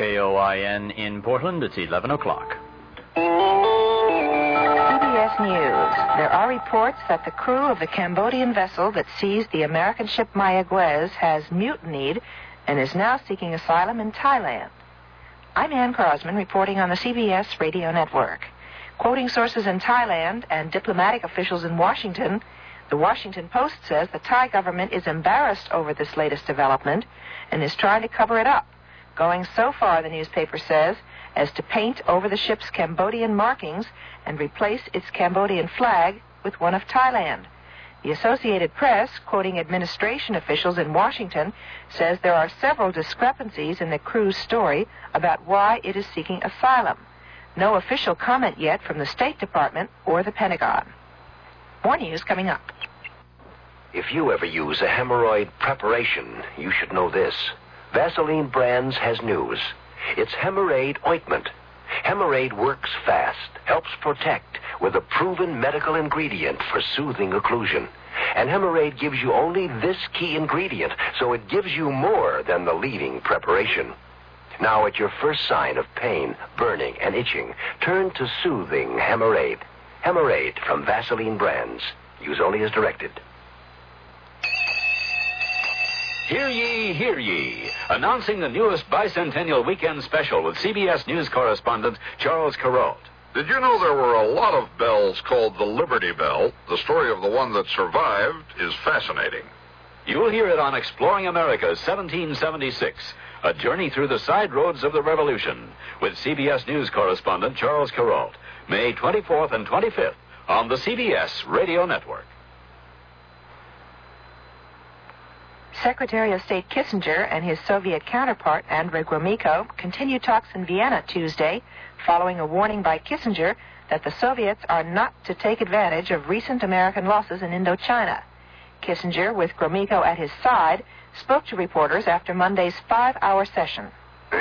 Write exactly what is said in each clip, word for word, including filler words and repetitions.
K O I N in Portland. It's eleven o'clock. C B S News. There are reports that the crew of the Cambodian vessel that seized the American ship Mayaguez has mutinied and is now seeking asylum in Thailand. I'm Ann Crosman reporting on the C B S radio network. Quoting sources in Thailand and diplomatic officials in Washington, the Washington Post says the Thai government is embarrassed over this latest development and is trying to cover it up, going so far, the newspaper says, as to paint over the ship's Cambodian markings and replace its Cambodian flag with one of Thailand. The Associated Press, quoting administration officials in Washington, says there are several discrepancies in the crew's story about why it is seeking asylum. No official comment yet from the State Department or the Pentagon. More news coming up. If you ever use a hemorrhoid preparation, you should know this. Vaseline Brands has news. It's Hemorrhoid Ointment. Hemorrhoid works fast, helps protect with a proven medical ingredient for soothing occlusion. And Hemorrhoid gives you only this key ingredient, so it gives you more than the leading preparation. Now, at your first sign of pain, burning, and itching, turn to soothing Hemorrhoid. Hemorrhoid from Vaseline Brands. Use only as directed. Hear ye, hear ye. Announcing the newest bicentennial weekend special with C B S News correspondent Charles Carrault. Did you know there were a lot of bells called the Liberty Bell? The story of the one that survived is fascinating. You'll hear it on Exploring America seventeen seventy-six, a journey through the side roads of the Revolution, with C B S News correspondent Charles Carrault, May twenty-fourth and twenty-fifth on the C B S Radio Network. Secretary of State Kissinger and his Soviet counterpart, Andrei Gromyko, continue talks in Vienna Tuesday, following a warning by Kissinger that the Soviets are not to take advantage of recent American losses in Indochina. Kissinger, with Gromyko at his side, spoke to reporters after Monday's five-hour session. The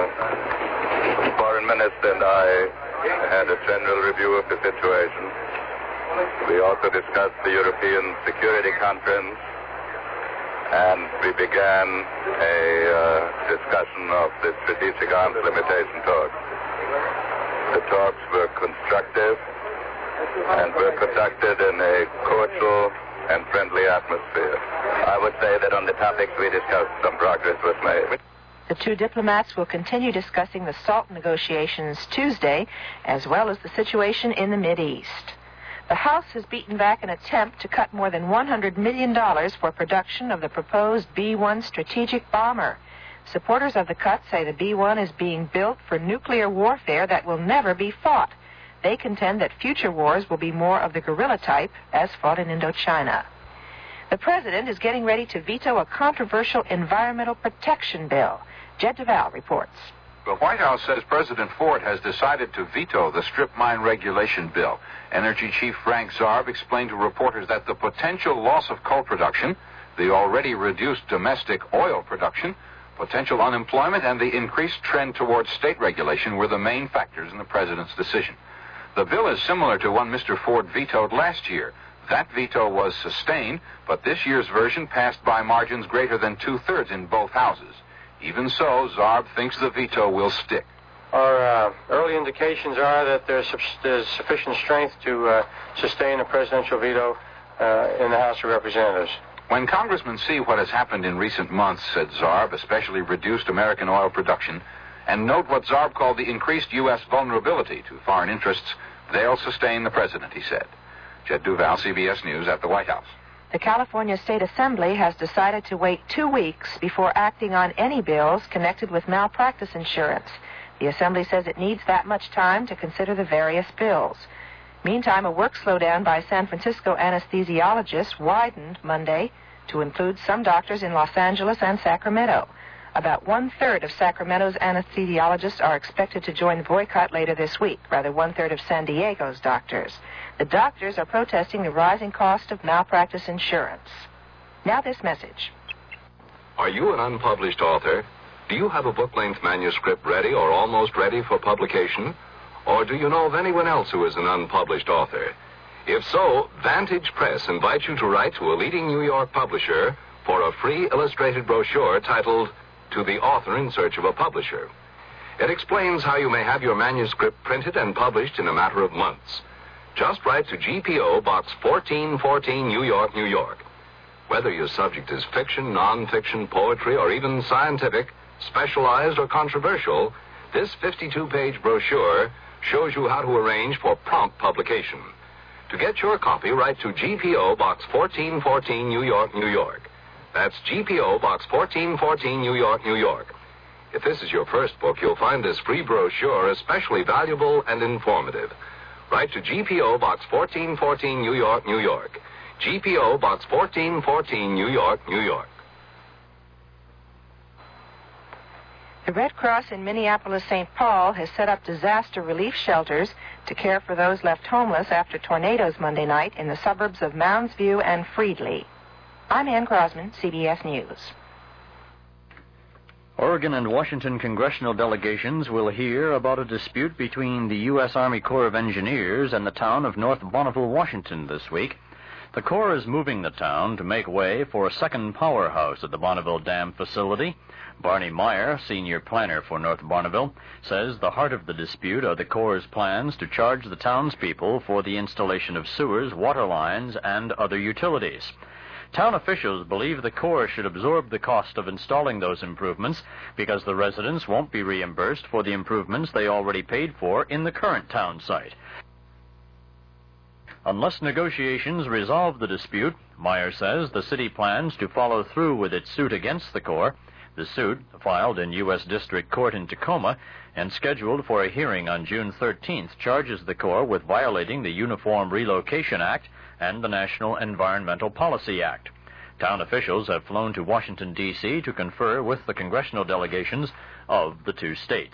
uh, foreign minister and I had a general review of the situation. We also discussed the European Security Conference, and we began a uh, discussion of the strategic arms limitation talks. The talks were constructive and were conducted in a cordial and friendly atmosphere. I would say that on the topics we discussed, some progress was made. The two diplomats will continue discussing the SALT negotiations Tuesday, as well as the situation in the Mideast. The House has beaten back an attempt to cut more than one hundred million dollars for production of the proposed B one strategic bomber. Supporters of the cut say the B one is being built for nuclear warfare that will never be fought. They contend that future wars will be more of the guerrilla type, as fought in Indochina. The president is getting ready to veto a controversial environmental protection bill. Jed Duval reports. The White House says President Ford has decided to veto the strip mine regulation bill. Energy Chief Frank Zarb explained to reporters that the potential loss of coal production, the already reduced domestic oil production, potential unemployment, and the increased trend towards state regulation were the main factors in the president's decision. The bill is similar to one Mister Ford vetoed last year. That veto was sustained, but this year's version passed by margins greater than two-thirds in both houses. Even so, Zarb thinks the veto will stick. Our uh, early indications are that there's, there's sufficient strength to uh, sustain a presidential veto uh, in the House of Representatives. When congressmen see what has happened in recent months, said Zarb, especially reduced American oil production, and note what Zarb called the increased U S vulnerability to foreign interests, they'll sustain the president, he said. Jed Duval, C B S News at the White House. The California State Assembly has decided to wait two weeks before acting on any bills connected with malpractice insurance. The Assembly says it needs that much time to consider the various bills. Meantime, a work slowdown by San Francisco anesthesiologists widened Monday to include some doctors in Los Angeles and Sacramento. About one-third of Sacramento's anesthesiologists are expected to join the boycott later this week, rather one-third of San Diego's doctors. The doctors are protesting the rising cost of malpractice insurance. Now this message. Are you an unpublished author? Do you have a book-length manuscript ready or almost ready for publication? Or do you know of anyone else who is an unpublished author? If so, Vantage Press invites you to write to a leading New York publisher for a free illustrated brochure titled To the Author in Search of a Publisher. It explains how you may have your manuscript printed and published in a matter of months. Just write to G P O Box fourteen fourteen, New York, New York. Whether your subject is fiction, non-fiction, poetry, or even scientific, specialized, or controversial, this fifty-two page brochure shows you how to arrange for prompt publication. To get your copy, write to G P O Box fourteen fourteen, New York, New York. That's G P O Box fourteen fourteen, New York, New York. If this is your first book, you'll find this free brochure especially valuable and informative. Write to G P O Box fourteen fourteen, New York, New York. G P O Box fourteen fourteen, New York, New York. The Red Cross in Minneapolis-Saint Paul has set up disaster relief shelters to care for those left homeless after tornadoes Monday night in the suburbs of Mounds View and Freedley. I'm Ann Crosman, C B S News. Oregon and Washington congressional delegations will hear about a dispute between the U S Army Corps of Engineers and the town of North Bonneville, Washington this week. The Corps is moving the town to make way for a second powerhouse at the Bonneville Dam facility. Barney Meyer, senior planner for North Bonneville, says the heart of the dispute are the Corps' plans to charge the townspeople for the installation of sewers, water lines, and other utilities. Town officials believe the Corps should absorb the cost of installing those improvements because the residents won't be reimbursed for the improvements they already paid for in the current town site. Unless negotiations resolve the dispute, Meyer says the city plans to follow through with its suit against the Corps. The suit, filed in U S District Court in Tacoma and scheduled for a hearing on June thirteenth, charges the Corps with violating the Uniform Relocation Act and the National Environmental Policy Act. Town officials have flown to Washington, D C to confer with the congressional delegations of the two states.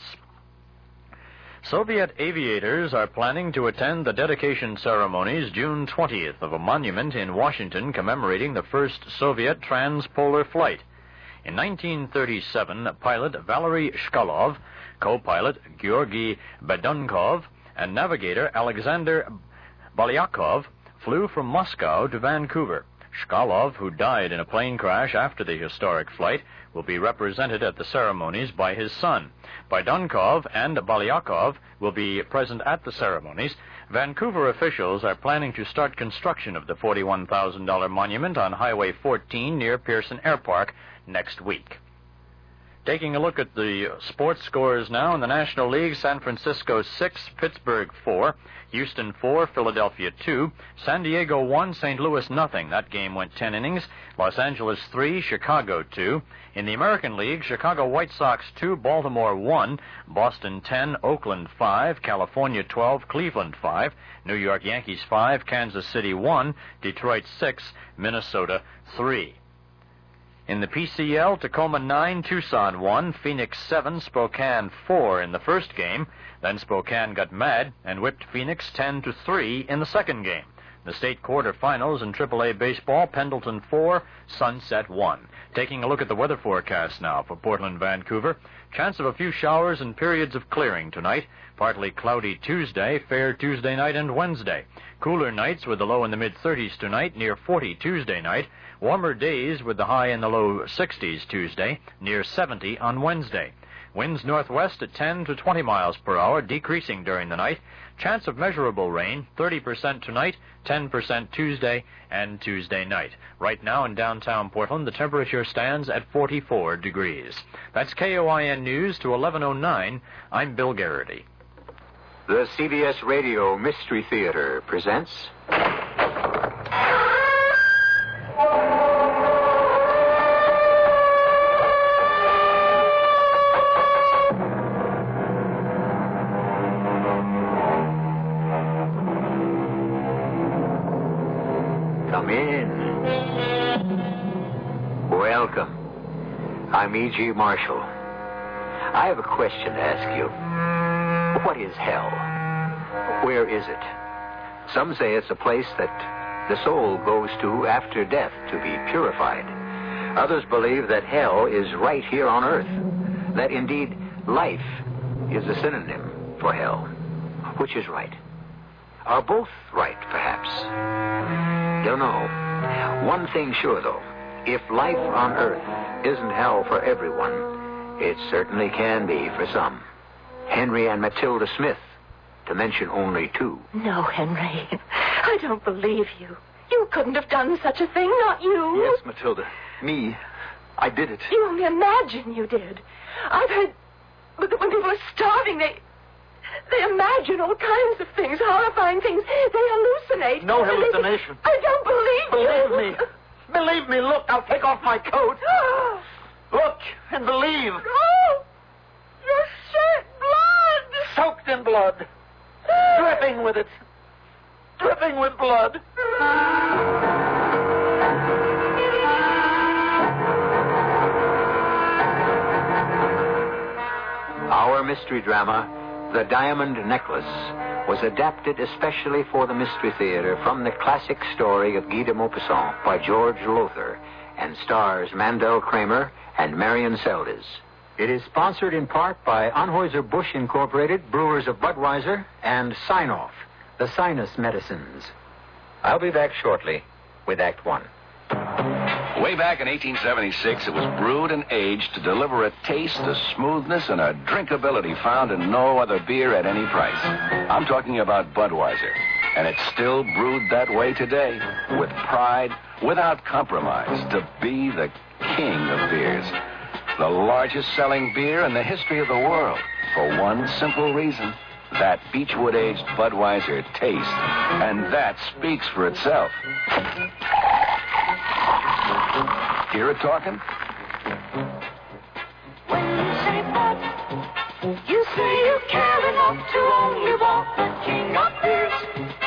Soviet aviators are planning to attend the dedication ceremonies June twentieth of a monument in Washington commemorating the first Soviet transpolar flight. In nineteen thirty-seven, pilot Valery Shkalov, co-pilot Georgy Bedunkov, and navigator Alexander Balyakov flew from Moscow to Vancouver. Shkalov, who died in a plane crash after the historic flight, will be represented at the ceremonies by his son. Bedunkov and Balyakov will be present at the ceremonies. Vancouver officials are planning to start construction of the forty-one thousand dollars monument on Highway fourteen near Pearson Air Park next week. Taking a look at the sports scores now in the National League, San Francisco six, Pittsburgh four, Houston four, Philadelphia two, San Diego one, Saint Louis nothing. That game went ten innings. Los Angeles three, Chicago two. In the American League, Chicago White Sox two, Baltimore one, Boston ten, Oakland five, California twelve, Cleveland five, New York Yankees five, Kansas City one, Detroit six, Minnesota three. In the P C L, Tacoma nine, Tucson one, Phoenix seven, Spokane four in the first game. Then Spokane got mad and whipped Phoenix ten to three in the second game. The state quarterfinals in triple A baseball, Pendleton four, Sunset one. Taking a look at the weather forecast now for Portland, Vancouver. Chance of a few showers and periods of clearing tonight. Partly cloudy Tuesday, fair Tuesday night and Wednesday. Cooler nights with the low in the mid-thirties tonight, near forty Tuesday night. Warmer days with the high in the low sixties Tuesday, near seventy on Wednesday. Winds northwest at ten to twenty miles per hour, decreasing during the night. Chance of measurable rain, thirty percent tonight, ten percent Tuesday and Tuesday night. Right now in downtown Portland, the temperature stands at forty-four degrees. That's K O I N News to eleven oh nine. I'm Bill Garrity. The C B S Radio Mystery Theater presents... Come in. Welcome. I'm E G. Marshall. I have a question to ask you. What is hell? Where is it? Some say it's a place that the soul goes to after death to be purified. Others believe that hell is right here on earth. That indeed life is a synonym for hell. Which is right? Are both right, perhaps? Don't know. One thing sure, though. If life on earth isn't hell for everyone, it certainly can be for some. Henry and Matilda Smith, to mention only two. No, Henry. I don't believe you. You couldn't have done such a thing, not you. Yes, Matilda. Me. I did it. You only imagine you did. I've heard that when people are starving, they... They imagine all kinds of things, horrifying things. They hallucinate. No hallucination. I don't believe you. Believe me. Believe me. Look, I'll take off my coat. Look and believe. Oh, you shed blood. Soaked in blood. Dripping with it. Dripping with blood. Our mystery drama, The Diamond Necklace, was adapted especially for the Mystery Theater from the classic story of Guy de Maupassant by George Lothar and stars Mandel Kramer and Marion Seldes. It is sponsored in part by Anheuser-Busch Incorporated, Brewers of Budweiser, and Sine-Off, the sinus medicines. I'll be back shortly with Act One. Way back in eighteen seventy-six, it was brewed and aged to deliver a taste, a smoothness, and a drinkability found in no other beer at any price. I'm talking about Budweiser. And it's still brewed that way today, with pride, without compromise, to be the king of beers. The largest selling beer in the history of the world, for one simple reason. That Beechwood-aged Budweiser taste. And that speaks for itself. Hear it talking? When you say Bud, you say you care enough to only want the king of beers.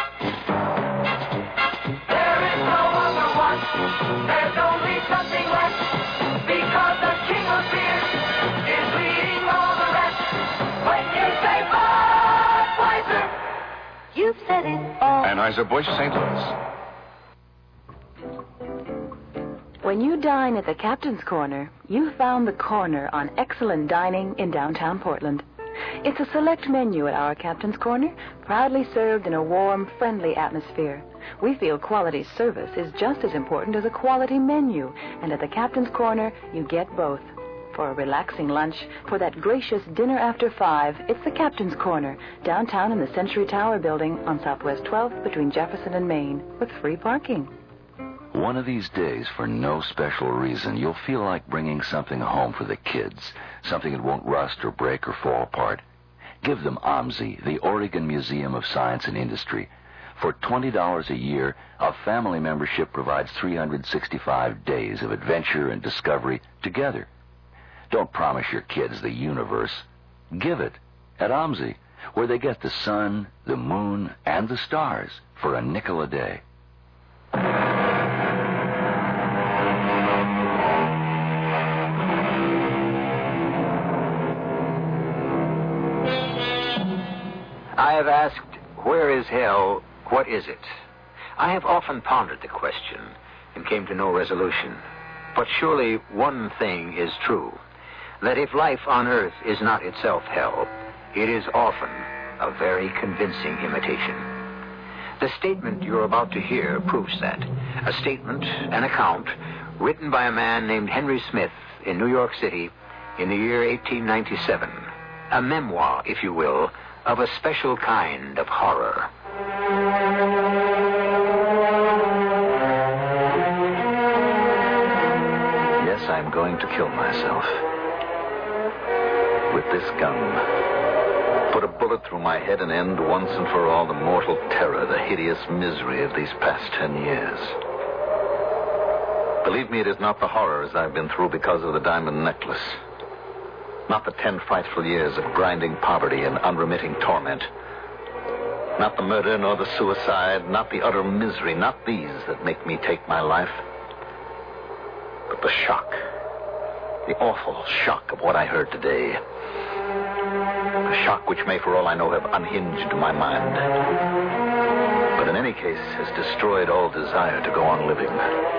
There is no other one. There's only something left. Because the king of beers is leading all the rest. When you say Budweiser, you've said it all. Anheuser-Busch, Saint Louis. When you dine at the Captain's Corner, you found the corner on excellent dining in downtown Portland. It's a select menu at our Captain's Corner, proudly served in a warm, friendly atmosphere. We feel quality service is just as important as a quality menu, and at the Captain's Corner, you get both. For a relaxing lunch, for that gracious dinner after five, it's the Captain's Corner, downtown in the Century Tower building on Southwest twelfth between Jefferson and Main, with free parking. One of these days, for no special reason, you'll feel like bringing something home for the kids, something that won't rust or break or fall apart. Give them OMSI, the Oregon Museum of Science and Industry. For twenty dollars a year, a family membership provides three hundred sixty-five days of adventure and discovery together. Don't promise your kids the universe. Give it at OMSI, where they get the sun, the moon, and the stars for a nickel a day. I have asked, where is hell? What is it? I have often pondered the question and came to no resolution. But surely one thing is true, that if life on earth is not itself hell, it is often a very convincing imitation. The statement you're about to hear proves that. A statement, an account, written by a man named Henry Smith in New York City in the year eighteen ninety-seven. A memoir, if you will, of a special kind of horror. Yes, I'm going to kill myself. With this gun. Put a bullet through my head and end once and for all the mortal terror, the hideous misery of these past ten years. Believe me, it is not the horrors I've been through because of the diamond necklace. Not the ten frightful years of grinding poverty and unremitting torment. Not the murder nor the suicide, not the utter misery, not these that make me take my life. But the shock, the awful shock of what I heard today. A shock which may, for all I know, have unhinged my mind. But in any case, has destroyed all desire to go on living.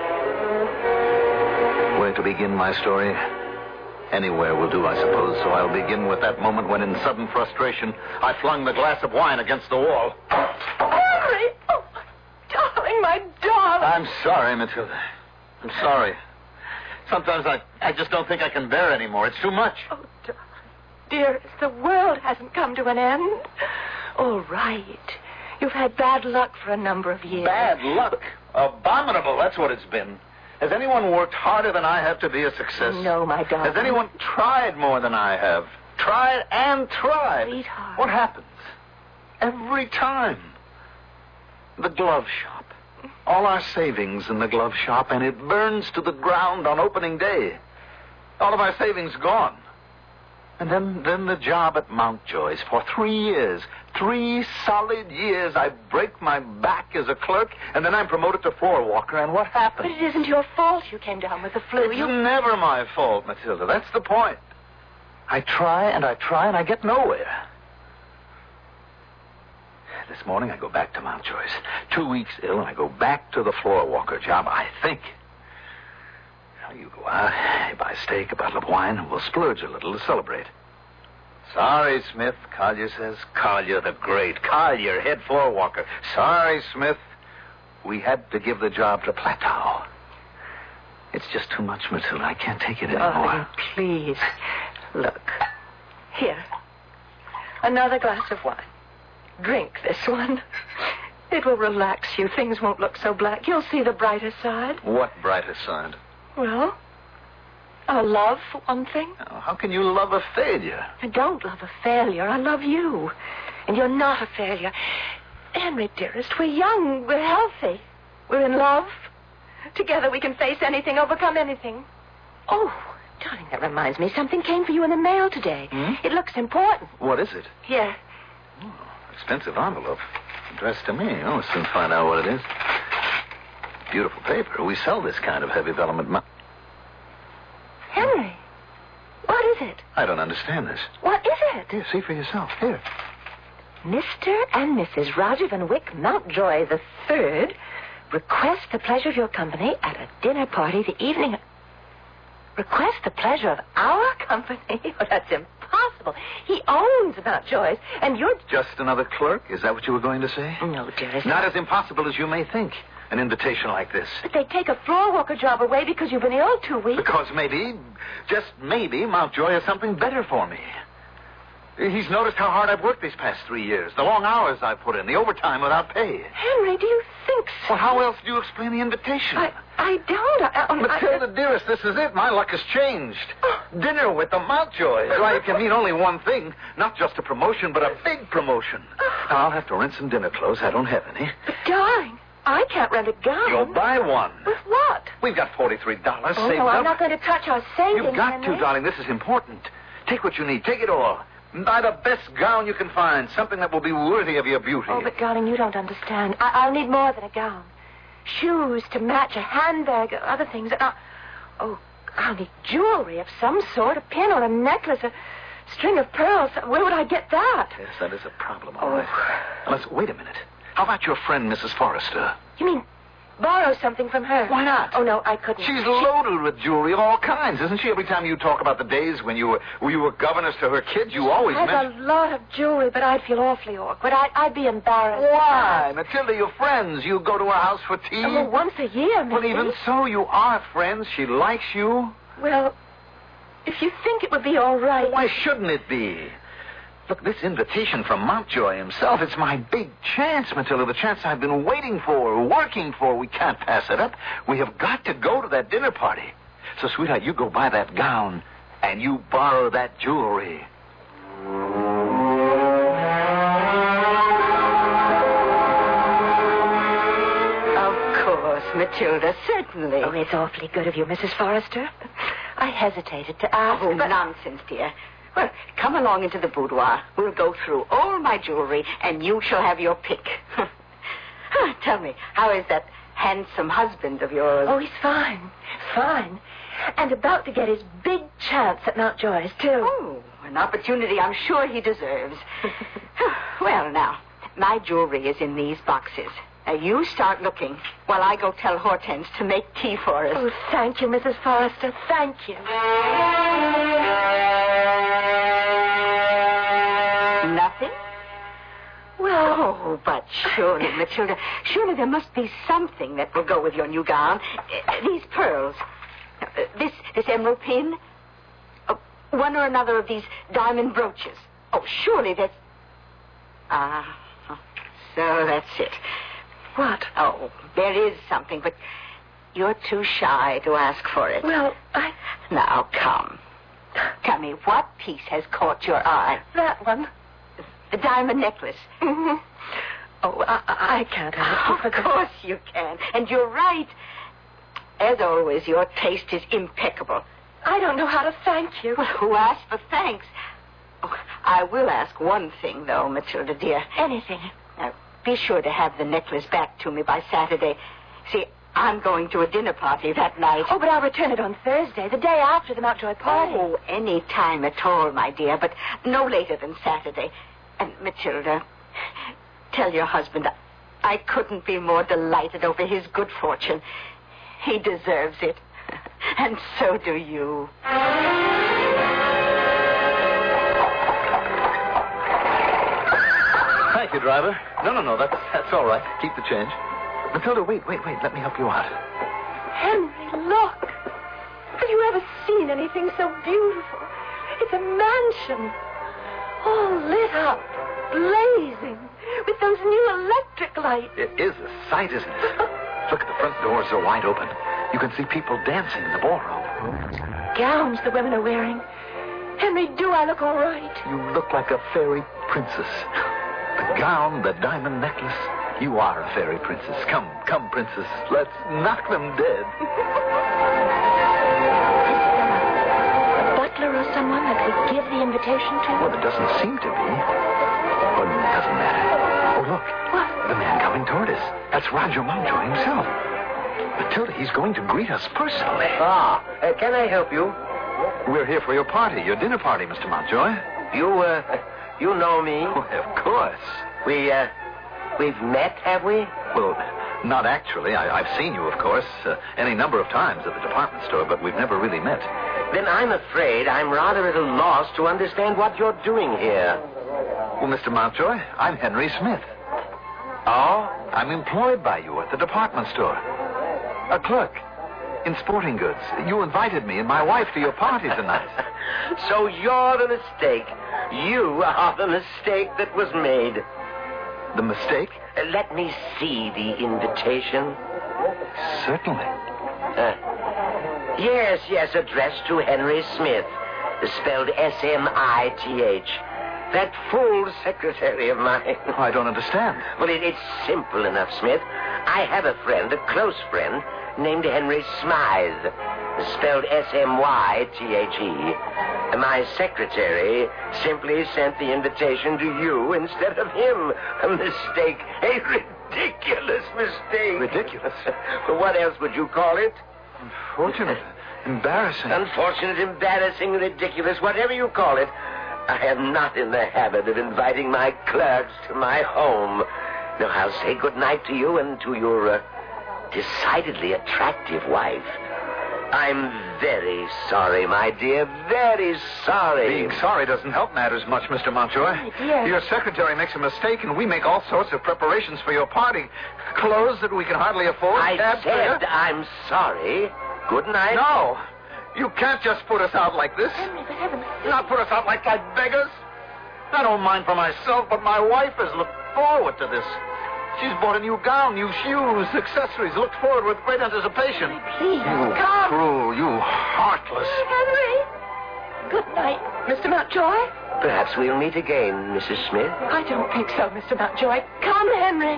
Where to begin my story? Anywhere will do, I suppose, so I'll begin with that moment when, in sudden frustration, I flung the glass of wine against the wall. Henry! Oh, my darling, my darling! I'm sorry, Matilda. I'm sorry. Sometimes I, I just don't think I can bear anymore. It's too much. Oh, darling, dearest, the world hasn't come to an end. All right. You've had bad luck for a number of years. Bad luck? Abominable, that's what it's been. Has anyone worked harder than I have to be a success? No, my darling. Has anyone tried more than I have? Tried and tried. Sweetheart. What happens? Every time. The glove shop. All our savings in the glove shop, and it burns to the ground on opening day. All of our savings gone. And then, then the job at Mountjoy's for three years. Three solid years. I break my back as a clerk, and then I'm promoted to floor walker, and what happens? But it isn't your fault you came down with the flu. It's You... never my fault, Matilda. That's the point. I try and I try and I get nowhere. This morning I go back to Mountjoy's. Two weeks ill, and I go back to the floor walker job, I think. Now you go out, you buy a steak, a bottle of wine, and we'll splurge a little to celebrate. Sorry, Smith, Collier says. Collier the great. Collier, head floor walker. Sorry, Smith. We had to give the job to Plateau. It's just too much, Matilda. I can't take it anymore. Oh, please. Look. Here. Another glass of wine. Drink this one. It will relax you. Things won't look so black. You'll see the brighter side. What brighter side? Well, our love, for one thing. Now, how can you love a failure? I don't love a failure. I love you. And you're not a failure. Henry, dearest, we're young. We're healthy. We're in love. Together we can face anything, overcome anything. Oh, darling, that reminds me. Something came for you in the mail today. Hmm? It looks important. What is it? Here. Oh, expensive envelope. Addressed to me. I'll soon find out what it is. Beautiful paper. We sell this kind of heavy vellum. Mo- Henry, what is it? I don't understand this. What is it? Here, see for yourself. Here. Mister and Missus Roger Van Wyck Mountjoy the Third request the pleasure of your company at a dinner party the evening. Request the pleasure of our company? Oh, that's impossible. He owns Mountjoy's, and you're... Just another clerk? Is that what you were going to say? No, dearest. Not as impossible as you may think. An invitation like this. But they take a floor walker job away because you've been ill two weeks. Because maybe, just maybe, Mountjoy has something better for me. He's noticed how hard I've worked these past three years. The long hours I've put in, the overtime without pay. Henry, do you think so? Well, how else do you explain the invitation? I, I don't. I, I, Matilda, I, dearest, this is it. My luck has changed. Dinner with the Mountjoys. Why, it can mean only one thing. Not just a promotion, but a big promotion. Now, I'll have to rent some dinner clothes. I don't have any. But, darling, I can't rent a gown. You'll buy one. With what? We've got forty-three dollars Oh, saved no, I'm up. not going to touch our savings, You've got Henry. to, darling. This is important. Take what you need. Take it all. Buy the best gown you can find. Something that will be worthy of your beauty. Oh, but, darling, you don't understand. I- I'll need more than a gown. Shoes to match, a handbag, other things. Uh, oh, I'll need jewelry of some sort, a pin or a necklace, a string of pearls. Where would I get that? Yes, that is a problem, all Oh. right. Now, let's, wait a minute. How about your friend, Missus Forrester? You mean borrow something from her? Why not? Oh, no, I couldn't. She's loaded with jewelry of all kinds, isn't she? Every time you talk about the days when you were when you were governess to her kids, you always She has mention... a lot of jewelry, but I'd feel awfully awkward. I'd, I'd be embarrassed. Why? Matilda, you're friends. You go to her house for tea. Oh, well, once a year, maybe. Well, even so, you are friends. She likes you. Well, if you think it would be all right... Why shouldn't it be? Look, this invitation from Mountjoy himself, it's my big chance, Matilda, the chance I've been waiting for, working for. We can't pass it up. We have got to go to that dinner party. So, sweetheart, you go buy that gown, and you borrow that jewelry. Of course, Matilda, certainly. Oh, it's awfully good of you, Missus Forrester. I hesitated to ask, Oh, but... nonsense, dear. Well, come along into the boudoir. We'll go through all my jewelry, and you shall have your pick. Tell me, how is that handsome husband of yours? Oh, he's fine. Fine. And about to get his big chance at Mountjoy's, too. Oh, an opportunity I'm sure he deserves. Well, now, my jewelry is in these boxes. Now, you start looking while I go tell Hortense to make tea for us. Oh, thank you, Missus Forrester. Thank you. Nothing? Well, oh, but surely, Matilda, surely there must be something that will go with your new gown. Uh, these pearls. Uh, this this emerald pin. Oh, one or another of these diamond brooches. Oh, surely that's... Ah, so that's it. What? Oh, there is something, but you're too shy to ask for it. Well, I... Now, come. Tell me, what piece has caught your eye? That one. The diamond necklace. Mm-hmm. Oh, I, I can't ask you. Of course you can. And you're right. As always, your taste is impeccable. I don't know how to thank you. Well, who asked for thanks? Oh, I will ask one thing, though, Matilda, dear. Anything. Now, be sure to have the necklace back to me by Saturday. See, I'm going to a dinner party that night. Oh, but I'll return it on Thursday, the day after the Mountjoy party. Oh, any time at all, my dear, but no later than Saturday. And, Matilda, tell your husband I couldn't be more delighted over his good fortune. He deserves it. And so do you. Thank you, driver. No, no, no, that's, that's all right. Keep the change. Matilda, wait, wait, wait. Let me help you out. Henry, look. Have you ever seen anything so beautiful? It's a mansion. All lit up, blazing, with those new electric lights. It is a sight, isn't it? Look at the front doors. They're wide open. You can see people dancing in the ballroom. Gowns the women are wearing. Henry, do I look all right? You look like a fairy princess. The gown, the diamond necklace. You are a fairy princess. Come, come, princess. Let's knock them dead. A butler or someone that we give the invitation to? Well, it doesn't seem to be. But it doesn't matter. Oh, look. What? The man coming toward us. That's Roger Mountjoy himself. Matilda, he's going to greet us personally. Ah, uh, can I help you? We're here for your party, your dinner party, Mister Mountjoy. You, uh, you know me? Oh, of course. We, uh, we've met, have we? Well, not actually. I, I've seen you, of course, uh, any number of times at the department store, but we've never really met. Then I'm afraid I'm rather at a loss to understand what you're doing here. Well, Mister Mountjoy, I'm Henry Smith. Oh? I'm employed by you at the department store. A clerk in sporting goods. You invited me and my wife to your party tonight. So you're the mistake. You are the mistake that was made. The mistake? Uh, let me see the invitation. Certainly. Uh, yes, yes, addressed to Henry Smith, spelled S M I T H. That fool secretary of mine. Oh, I don't understand. Well, it, it's simple enough, Smith. I have a friend, a close friend, named Henry Smythe, spelled S M Y T H E. My secretary simply sent the invitation to you instead of him. A mistake. A ridiculous mistake. Ridiculous? Well, what else would you call it? Unfortunate. Embarrassing. Unfortunate, embarrassing, ridiculous, whatever you call it. I am not in the habit of inviting my clerks to my home. Now, I'll say good night to you and to your uh, decidedly attractive wife. I'm very sorry, my dear, very sorry. Being sorry doesn't help matters much, Mister Mountjoy. Oh, dear. Your secretary makes a mistake, and we make all sorts of preparations for your party. Clothes that we can hardly afford. I cabs said there. I'm sorry. Good night. No. You can't just put us out like this. Henry, for heaven's sake. Not put us out like like beggars. I don't mind for myself, but my wife has looked forward to this. She's bought a new gown, new shoes, accessories, looked forward with great anticipation. Please, You come. cruel, you heartless. Henry. Good night, Mister Mountjoy. Perhaps we'll meet again, Missus Smith. I don't think so, Mister Mountjoy. Come, Henry.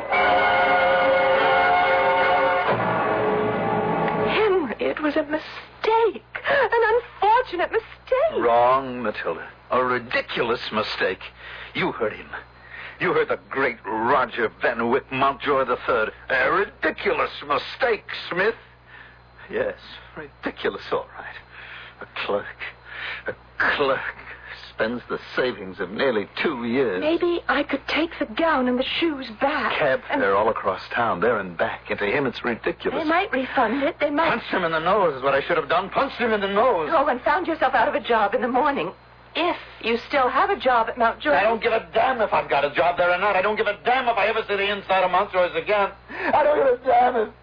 Henry, it was a mistake. An unfortunate mistake. Wrong, Matilda. A ridiculous mistake. You heard him. You heard the great Roger Van Wyck Mountjoy the Third. A ridiculous mistake, Smith. Yes, ridiculous, all right. A clerk. A clerk spends the savings of nearly two years. Maybe I could take the gown and the shoes back. Cab and fare all across town, there and back. And to him, it's ridiculous. They might refund it. They might. Punched him in the nose is what I should have done. Punched him in the nose. Oh, and found yourself out of a job in the morning. If you still have a job at Mountjoy. I don't give a damn if I've got a job there or not. I don't give a damn if I ever see the inside of Mountjoy's again. I don't give a damn if...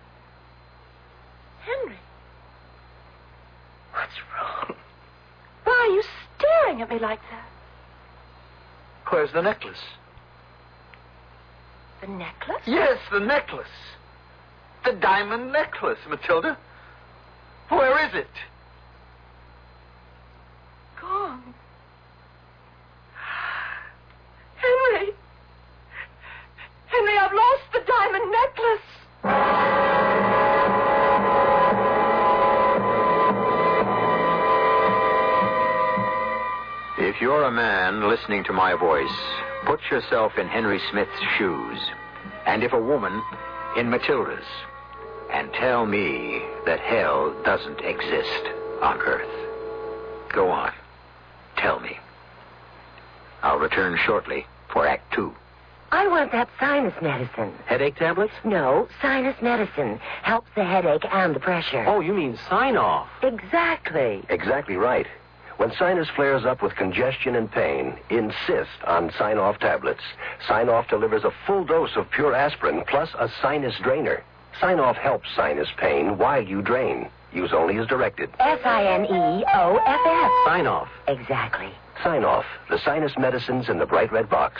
Henry. What's wrong? Why are you staring at me like that? Where's the necklace? The necklace? Yes, the necklace. The diamond necklace, Matilda. Where is it? Gone. Henry. Henry, I've lost the diamond necklace. If you're a man listening to my voice, put yourself in Henry Smith's shoes. And if a woman, in Matilda's. And tell me that hell doesn't exist on Earth. Go on. Tell me. I'll return shortly for Act Two. I want that sinus medicine. Headache tablets? No, sinus medicine. Helps the headache and the pressure. Oh, you mean sign-off. Exactly. Exactly right. When sinus flares up with congestion and pain, insist on Sign-Off tablets. Sign-Off delivers a full dose of pure aspirin plus a sinus drainer. Sign-Off helps sinus pain while you drain. Use only as directed. S I N E O F F. Sign-Off. Exactly. Sign-Off, the sinus medicines in the bright red box.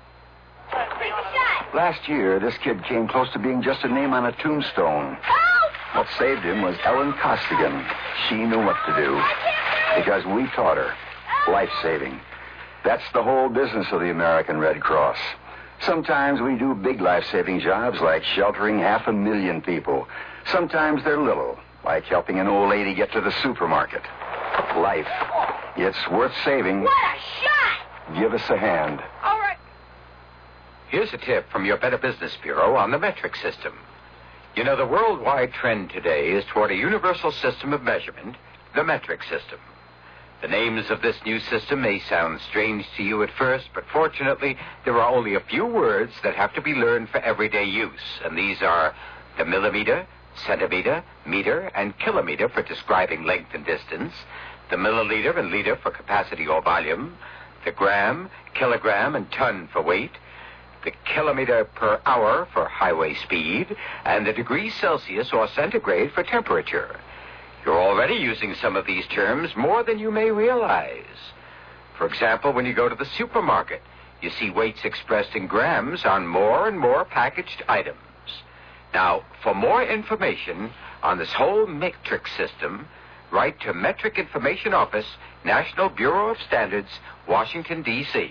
Last year, this kid came close to being just a name on a tombstone. Help! What saved him was Ellen Costigan. She knew what to do. Because we taught her. Life-saving. That's the whole business of the American Red Cross. Sometimes we do big life-saving jobs like sheltering half a million people. Sometimes they're little, like helping an old lady get to the supermarket. Life. It's worth saving. What a shot! Give us a hand. All right. Here's a tip from your Better Business Bureau on the metric system. You know, the worldwide trend today is toward a universal system of measurement, the metric system. The names of this new system may sound strange to you at first, but fortunately, there are only a few words that have to be learned for everyday use, and these are the millimeter, centimeter, meter, and kilometer for describing length and distance, the milliliter and liter for capacity or volume, the gram, kilogram, and ton for weight, the kilometer per hour for highway speed, and the degrees Celsius or centigrade for temperature. You're already using some of these terms more than you may realize. For example, when you go to the supermarket, you see weights expressed in grams on more and more packaged items. Now, for more information on this whole metric system, write to Metric Information Office, National Bureau of Standards, Washington, D C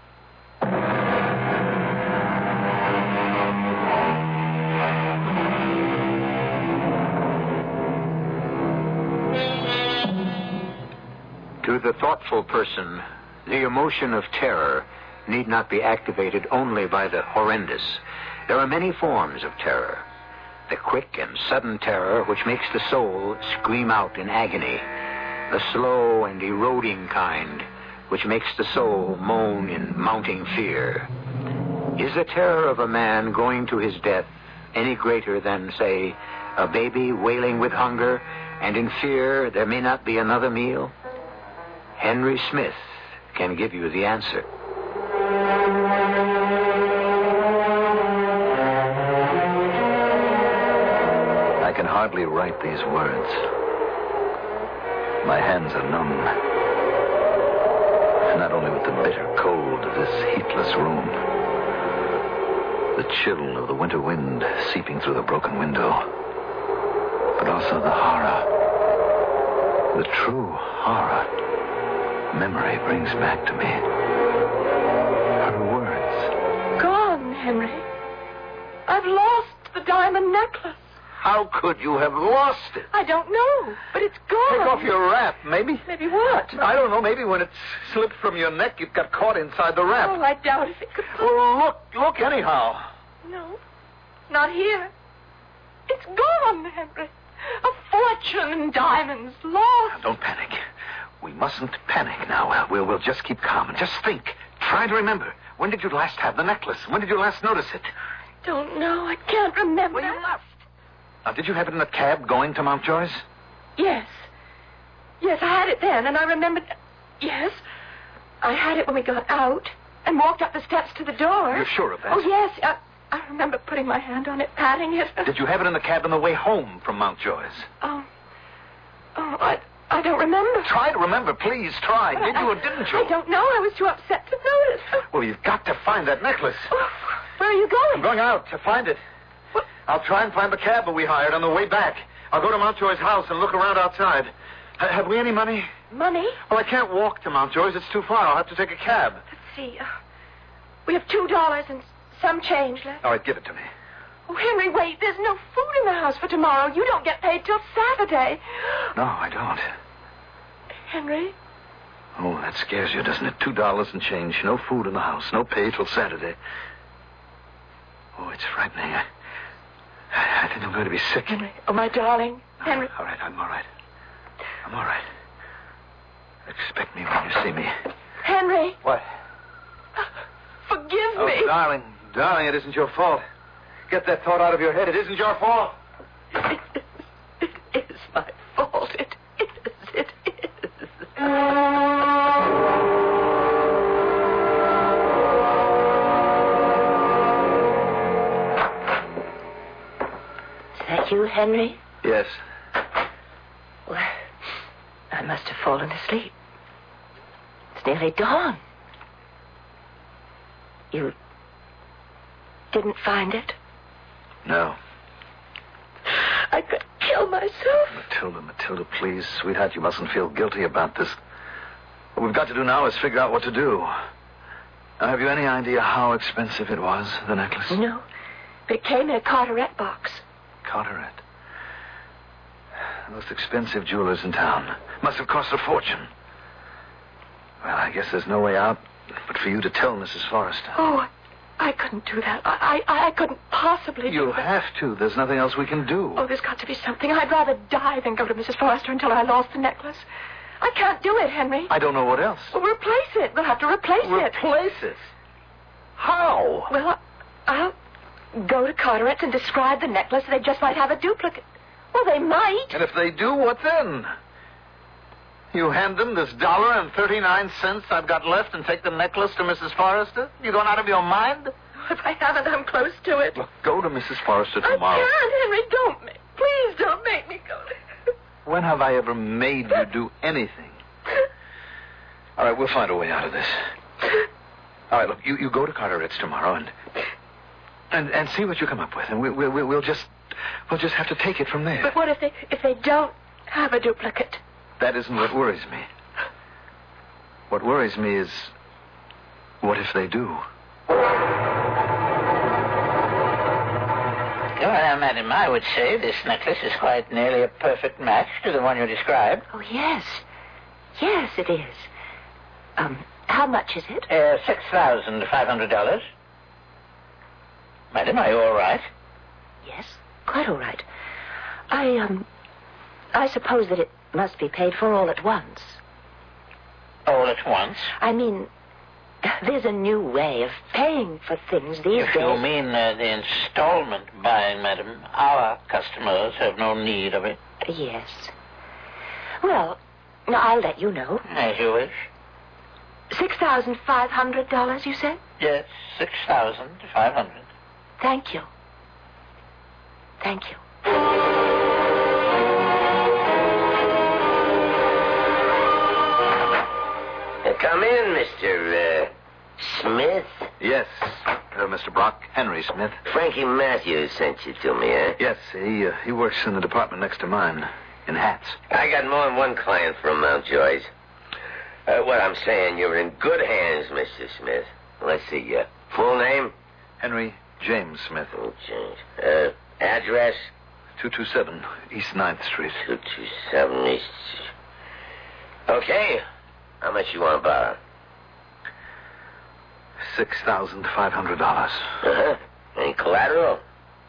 To the thoughtful person, the emotion of terror need not be activated only by the horrendous. There are many forms of terror. The quick and sudden terror which makes the soul scream out in agony. The slow and eroding kind which makes the soul moan in mounting fear. Is the terror of a man going to his death any greater than, say, a baby wailing with hunger and in fear there may not be another meal? Henry Smith can give you the answer. I can hardly write these words. My hands are numb. Not only with the bitter cold of this heatless room, the chill of the winter wind seeping through the broken window, but also the horror, the true horror. Memory brings back to me her words. Gone, Henry. I've lost the diamond necklace. How could you have lost it? I don't know, but it's gone. Take off your wrap, maybe. Maybe what? I don't know. Maybe when it slipped from your neck, it got caught inside the wrap. Oh, I doubt if it could. Well, look, look anyhow. No, not here. It's gone, Henry. A fortune in diamonds lost. Don't panic. We mustn't panic now. We'll, we'll just keep calm and just think. Try to remember. When did you last have the necklace? When did you last notice it? I don't know. I can't remember. When you left. Now, did you have it in the cab going to Mountjoy's? Yes. Yes, I had it then, and I remembered... Yes. I had it when we got out and walked up the steps to the door. You're sure of that? Oh, yes. I, I remember putting my hand on it, patting it. Did you have it in the cab on the way home from Mountjoy's? Oh. Oh, I... I I don't remember. Try to remember, please. Try. But Did I, you or didn't you? I don't know. I was too upset to notice. Well, you've got to find that necklace. Oh, where are you going? I'm going out to find it. What? I'll try and find the cab that we hired on the way back. I'll go to Mountjoy's house and look around outside. H- have we any money? Money? Well, I can't walk to Mountjoy's. It's too far. I'll have to take a cab. Let's see. Uh, we have two dollars and some change left. All right, give it to me. Oh, Henry, wait. There's no food in the house for tomorrow. You don't get paid till Saturday. No, I don't. Henry? Oh, that scares you, doesn't it? Two dollars and change. No food in the house. No pay till Saturday. Oh, it's frightening. I, I think I'm going to be sick. Henry. Oh, my darling. Henry. All right, I'm all right. I'm all right. Expect me when you see me. Henry. What? Forgive Oh, me. darling, darling, it isn't your fault. Get that thought out of your head. It isn't your fault. It is my fault. It is. It is. Is that you, Henry? Yes. Well, I must have fallen asleep. It's nearly dawn. You didn't find it? No. I could kill myself. Matilda, Matilda, please. Sweetheart, you mustn't feel guilty about this. What we've got to do now is figure out what to do. Now, have you any idea how expensive it was, the necklace? No. But it came in a Carteret box. Carteret. The most expensive jewelers in town. Must have cost a fortune. Well, I guess there's no way out but for you to tell Missus Forrester. Oh, I couldn't do that. I I, I couldn't possibly You do that. have to. There's nothing else we can do. Oh, there's got to be something. I'd rather die than go to Missus Forrester until I lost the necklace. I can't do it, Henry. I don't know what else. Well, replace it. We'll have to replace it. Replace it? How? Well, I'll go to Carteret's and describe the necklace. They just might have a duplicate. Well, they might. And if they do, what then? You hand them this dollar and thirty-nine cents I've got left and take the necklace to Missus Forrester? You going out of your mind? If I haven't, I'm close to it. Look, go to Missus Forrester tomorrow. I can't, Henry. Don't make... Please don't make me go to... When have I ever made you do anything? All right, we'll find a way out of this. All right, look, you, you go to Carteret's tomorrow and and and see what you come up with, and we, we, we, we'll just we'll just have to take it from there. But what if they if they don't have a duplicate? That isn't what worries me. What worries me is, what if they do? Well, now, madam, I would say this necklace is quite nearly a perfect match to the one you described. Oh, yes. Yes, it is. Um, how much is it? Uh, six thousand five hundred dollars. Madam, are you all right? Yes, quite all right. I, um, I suppose that it must be paid for all at once. All at once? I mean, there's a new way of paying for things these if days. you mean uh, the installment buying, madam, our customers have no need of it. Yes. Well, now I'll let you know. As you wish. Six thousand five hundred dollars, you said? Yes, six thousand five hundred. Thank you. Thank you. Uh, come in, Mister Uh, Smith. Yes, uh, Mister Brock. Henry Smith. Frankie Matthews sent you to me, eh? Yes, he uh, he works in the department next to mine, in hats. I got more than one client from Mountjoy's. Uh, what I'm saying, you're in good hands, Mister Smith. Let's see, your uh, full name? Henry James Smith. Oh, James. Uh, address? two two seven East ninth Street. two two seven East. Okay. How much you want to borrow? Six thousand five hundred dollars. Uh-huh. Any collateral?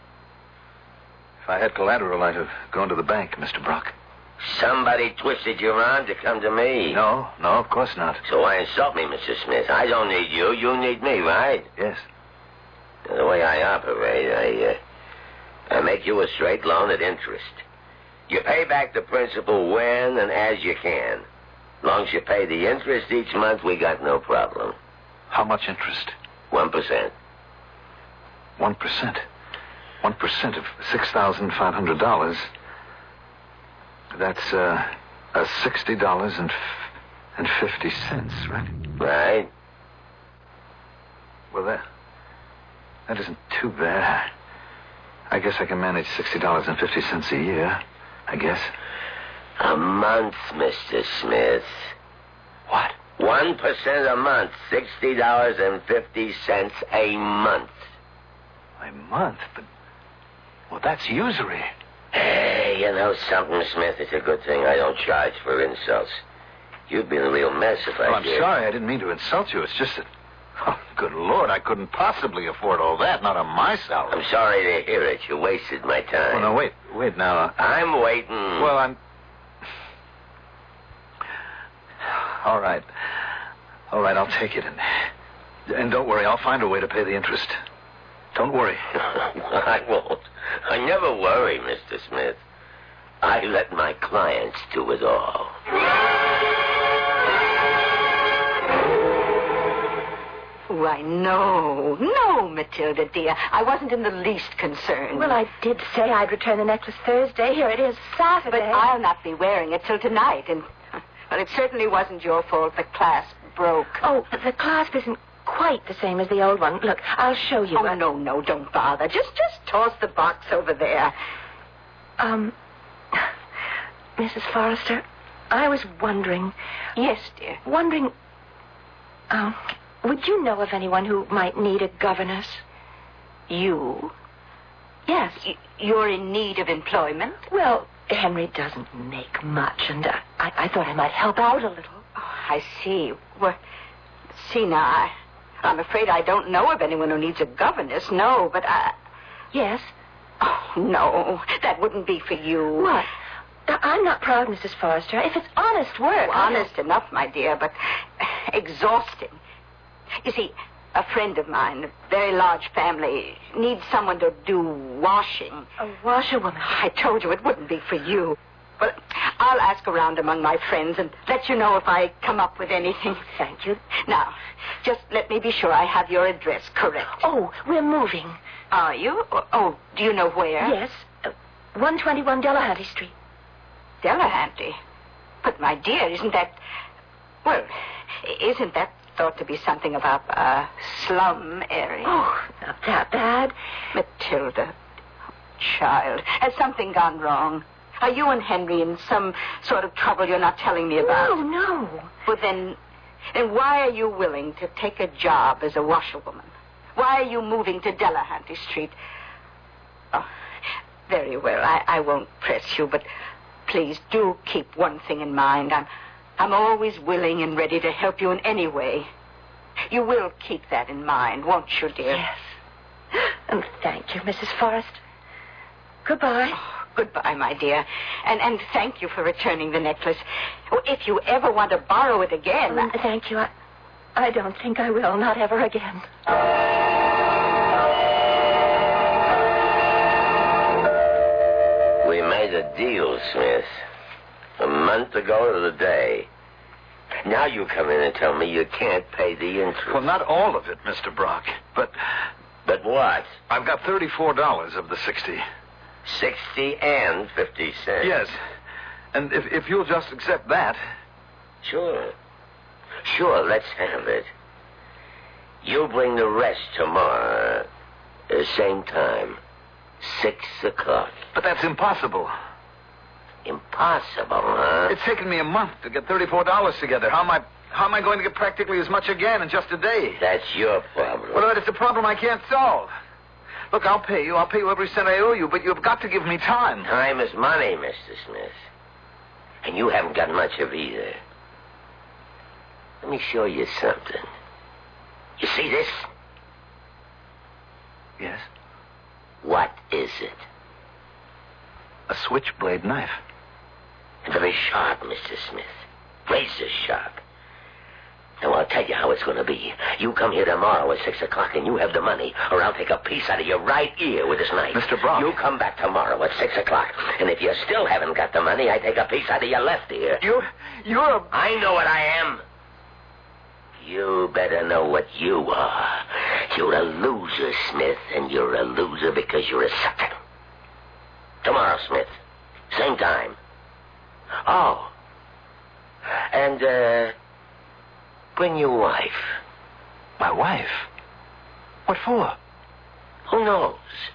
If I had collateral, I'd have gone to the bank, Mister Brock. Somebody twisted your arm to come to me. No, no, of course not. So why insult me, Mister Smith? I don't need you. You need me, right? Yes. The way I operate, I, uh, I make you a straight loan at interest. You pay back the principal when and as you can. As long as you pay the interest each month, we got no problem. How much interest? One percent. One percent? One percent of six thousand five hundred dollars. That's, uh, Uh, sixty dollars and and fifty cents, right? Right. Well, that that isn't too bad. I guess I can manage sixty dollars and fifty cents a year. I guess. A month, Mister Smith. What? One percent a month. Sixty dollars and fifty cents a month. A month? But well, that's usury. Hey, you know something, Smith? It's a good thing I don't charge for insults. You'd be in a real mess if I Well, I'm did. sorry. I didn't mean to insult you. It's just that... Oh, good Lord, I couldn't possibly afford all that, not on my salary. I'm sorry to hear it. You wasted my time. Well, no, wait. Wait now. I'm waiting. Well, I'm... All right. All right, I'll take it. And, and don't worry, I'll find a way to pay the interest. Don't worry. I won't. I never worry, Mister Smith. I let my clients do it all. Why, no, no, Matilda, dear. I wasn't in the least concerned. Well, I did say I'd return the necklace Thursday. Here it is, Saturday. But I'll not be wearing it till tonight, and, well, it certainly wasn't your fault the clasp broke. Oh, the clasp isn't quite the same as the old one. Look, I'll show you. Oh, what... no, no, don't bother. Just, just toss the box over there. Um, Missus Forrester, I was wondering... Yes, dear. Wondering... Um... Would you know of anyone who might need a governess? You? Yes. Y- you're in need of employment? Well, Henry doesn't make much, and uh, I-, I thought I might help out a little. Oh, I see. Well, see now, I, I'm afraid I don't know of anyone who needs a governess, no, but I... Yes? Oh, no, that wouldn't be for you. What? Now, I'm not proud, Missus Forrester. If it's honest work... Oh, honest enough, my dear, but exhausting. You see, a friend of mine, a very large family, needs someone to do washing. A washerwoman? I told you it wouldn't be for you. But I'll ask around among my friends and let you know if I come up with anything. Thank you. Now, just let me be sure I have your address correct. Oh, we're moving. Are you? Oh, do you know where? Yes. Uh, one twenty-one Delahanty Street. Delahanty? But, my dear, isn't that... Well, isn't that thought to be something about a slum area? Oh, not that bad. Matilda, child, has something gone wrong? Are you and Henry in some sort of trouble you're not telling me about? No, no. Well, then, then why are you willing to take a job as a washerwoman? Why are you moving to Delahanty Street? Oh, very well. I, I won't press you, but please do keep one thing in mind. I'm... I'm always willing and ready to help you in any way. You will keep that in mind, won't you, dear? Yes. And thank you, Missus Forrester. Goodbye. Oh, goodbye, my dear. And and thank you for returning the necklace. Oh, if you ever want to borrow it again... Um, thank you. I, I don't think I will. Not ever again. We made a deal, Smith. A month ago to the day. Now you come in and tell me you can't pay the interest. Well, not all of it, Mister Brock, but... But what? I've got thirty-four dollars of the sixty. Sixty and fifty cents? Yes. And if, if you'll just accept that... Sure. Sure, let's have it. You'll bring the rest tomorrow. Uh, same time. Six o'clock. But that's impossible. Impossible, huh? It's taken me a month to get thirty-four dollars together. How am I how am I going to get practically as much again in just a day? That's your problem. Well, it's a problem I can't solve. Look, I'll pay you. I'll pay you every cent I owe you, but you've got to give me time. Time is money, Mister Smith. And you haven't got much of either. Let me show you something. You see this? Yes. What is it? A switchblade knife. Very sharp, Mister Smith. Razor sharp. Now, I'll tell you how it's going to be. You come here tomorrow at six o'clock and you have the money, or I'll take a piece out of your right ear with this knife. Mister Brock. You come back tomorrow at six o'clock, and if you still haven't got the money, I take a piece out of your left ear. You... you're a... I know what I am. You better know what you are. You're a loser, Smith, and you're a loser because you're a sucker. Tomorrow, Smith. Same time. Oh, And, uh, bring your wife. My wife? What for? Who knows?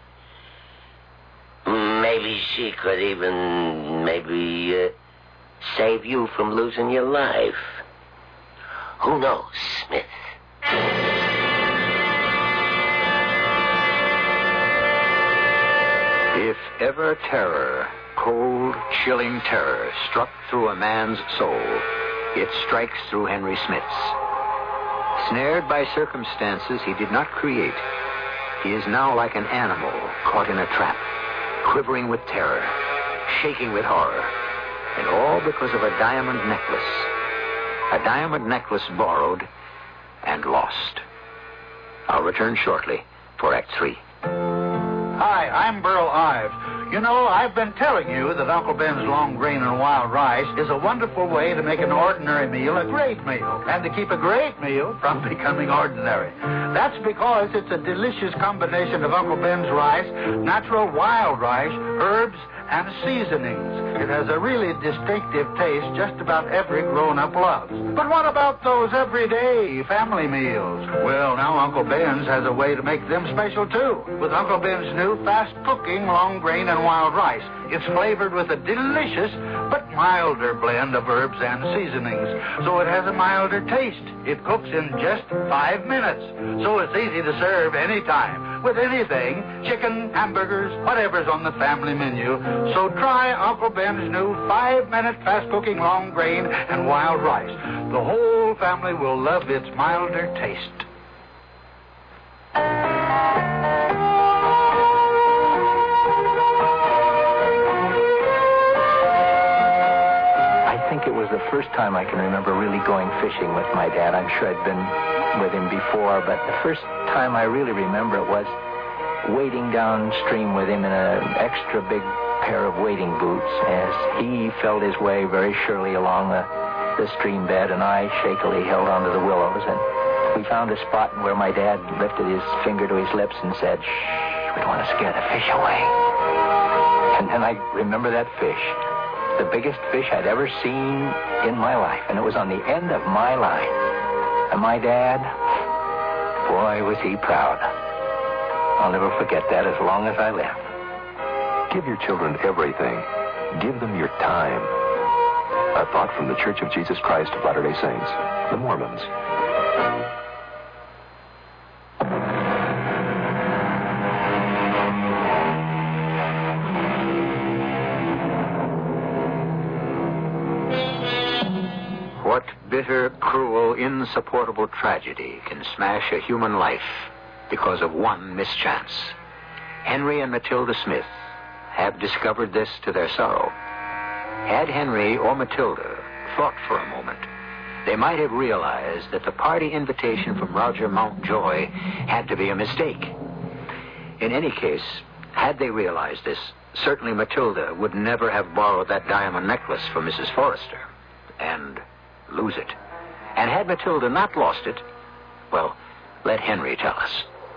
Maybe she could even, maybe, uh, save you from losing your life. Who knows, Smith? If ever terror, cold, chilling terror, struck through a man's soul, it strikes through Henry Smith's. Snared by circumstances he did not create, he is now like an animal caught in a trap, quivering with terror, shaking with horror, and all because of a diamond necklace. A diamond necklace borrowed and lost. I'll return shortly for Act Three. Hi, I'm Burl Ives. You know, I've been telling you that Uncle Ben's long grain and wild rice is a wonderful way to make an ordinary meal a great meal, and to keep a great meal from becoming ordinary. That's because it's a delicious combination of Uncle Ben's rice, natural wild rice, herbs, and seasonings. It has a really distinctive taste just about every grown-up loves. But what about those everyday family meals? Well, now Uncle Ben's has a way to make them special, too, with Uncle Ben's new fast-cooking long grain and wild rice. It's flavored with a delicious but milder blend of herbs and seasonings, so it has a milder taste. It cooks in just five minutes, so it's easy to serve anytime, with anything, chicken, hamburgers, whatever's on the family menu. So try Uncle Ben's new five-minute fast-cooking long grain and wild rice. The whole family will love its milder taste. I think it was the first time I can remember really going fishing with my dad. I'm sure I'd been with him before, but the first time I really remember it was wading downstream with him in an extra big pair of wading boots as he felt his way very surely along the, the stream bed, and I shakily held onto the willows. And we found a spot where my dad lifted his finger to his lips and said, "Shh, we don't want to scare the fish away." And then I remember that fish, the biggest fish I'd ever seen in my life, and it was on the end of my line. And my dad, boy, was he proud. I'll never forget that as long as I live. Give your children everything. Give them your time. A thought from the Church of Jesus Christ of Latter-day Saints, the Mormons. What bitter, cruel, insupportable tragedy can smash a human life because of one mischance? Henry and Matilda Smith have discovered this to their sorrow. Had Henry or Matilda thought for a moment, they might have realized that the party invitation from Roger Mountjoy had to be a mistake. In any case, had they realized this, certainly Matilda would never have borrowed that diamond necklace from Missus Forrester and lose it. And had Matilda not lost it, well, let Henry tell us.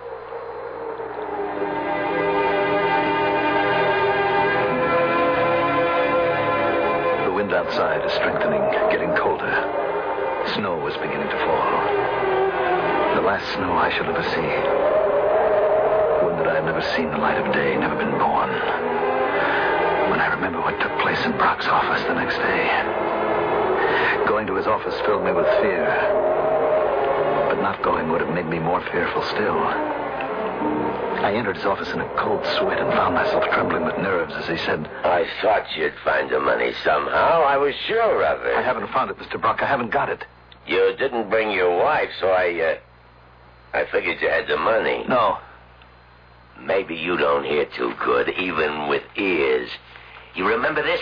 The wind outside is strengthening, getting colder. Snow was beginning to fall. The last snow I shall ever see. One that I have never seen the light of day, never been born. When I remember what took place in Brock's office the next day. Going to his office filled me with fear. But not going would have made me more fearful still. I entered his office in a cold sweat and found myself trembling with nerves as he said, I thought you'd find the money somehow. I was sure of it. I haven't found it, Mister Brock. I haven't got it. You didn't bring your wife, so I, uh, I figured you had the money. No. Maybe you don't hear too good, even with ears. You remember this?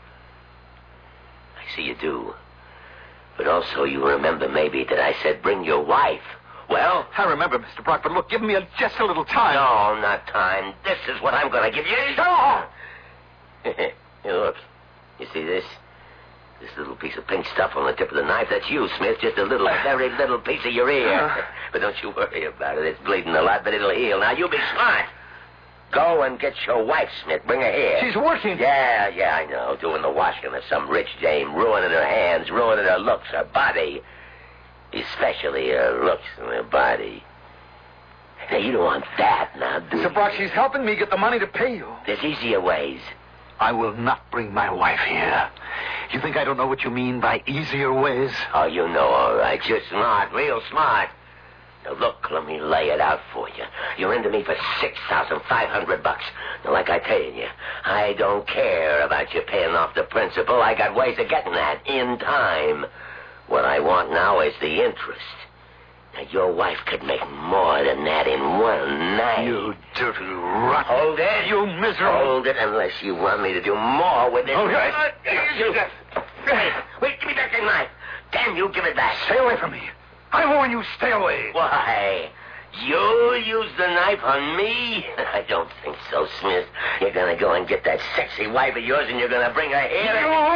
I see you do. But also you remember maybe that I said bring your wife. Well? I remember, Mister Brock, but look, give me a, just a little time. No, not time. This is what I'm going to give you. No! Look, you see this? This little piece of pink stuff on the tip of the knife, that's you, Smith. Just a little, very little piece of your ear. But don't you worry about it. It's bleeding a lot, but it'll heal. Now, you be smart. Go and get your wife, Smith. Bring her here. She's working. Yeah, yeah, I know. Doing the washing of some rich dame, ruining her hands, ruining her looks, her body. Especially her looks and her body. Now, you don't want that now, do you? Mister Brock, she's helping me get the money to pay you. There's easier ways. I will not bring my wife here. You think I don't know what you mean by easier ways? Oh, you know all right. You're smart, real smart. Now, look, let me lay it out for you. You're into me for six thousand five hundred bucks. Now, like I tell you, I don't care about you paying off the principal. I got ways of getting that in time. What I want now is the interest. Now, your wife could make more than that in one night. You dirty rat. Hold it. You miserable. Hold it unless you want me to do more with it. Oh, yes. You... Wait, wait, give me back that knife. Damn you, give it back. Stay away from me. I warn you, stay away. Why? You'll use the knife on me? I don't think so, Smith. You're going to go and get that sexy wife of yours and you're going to bring her here.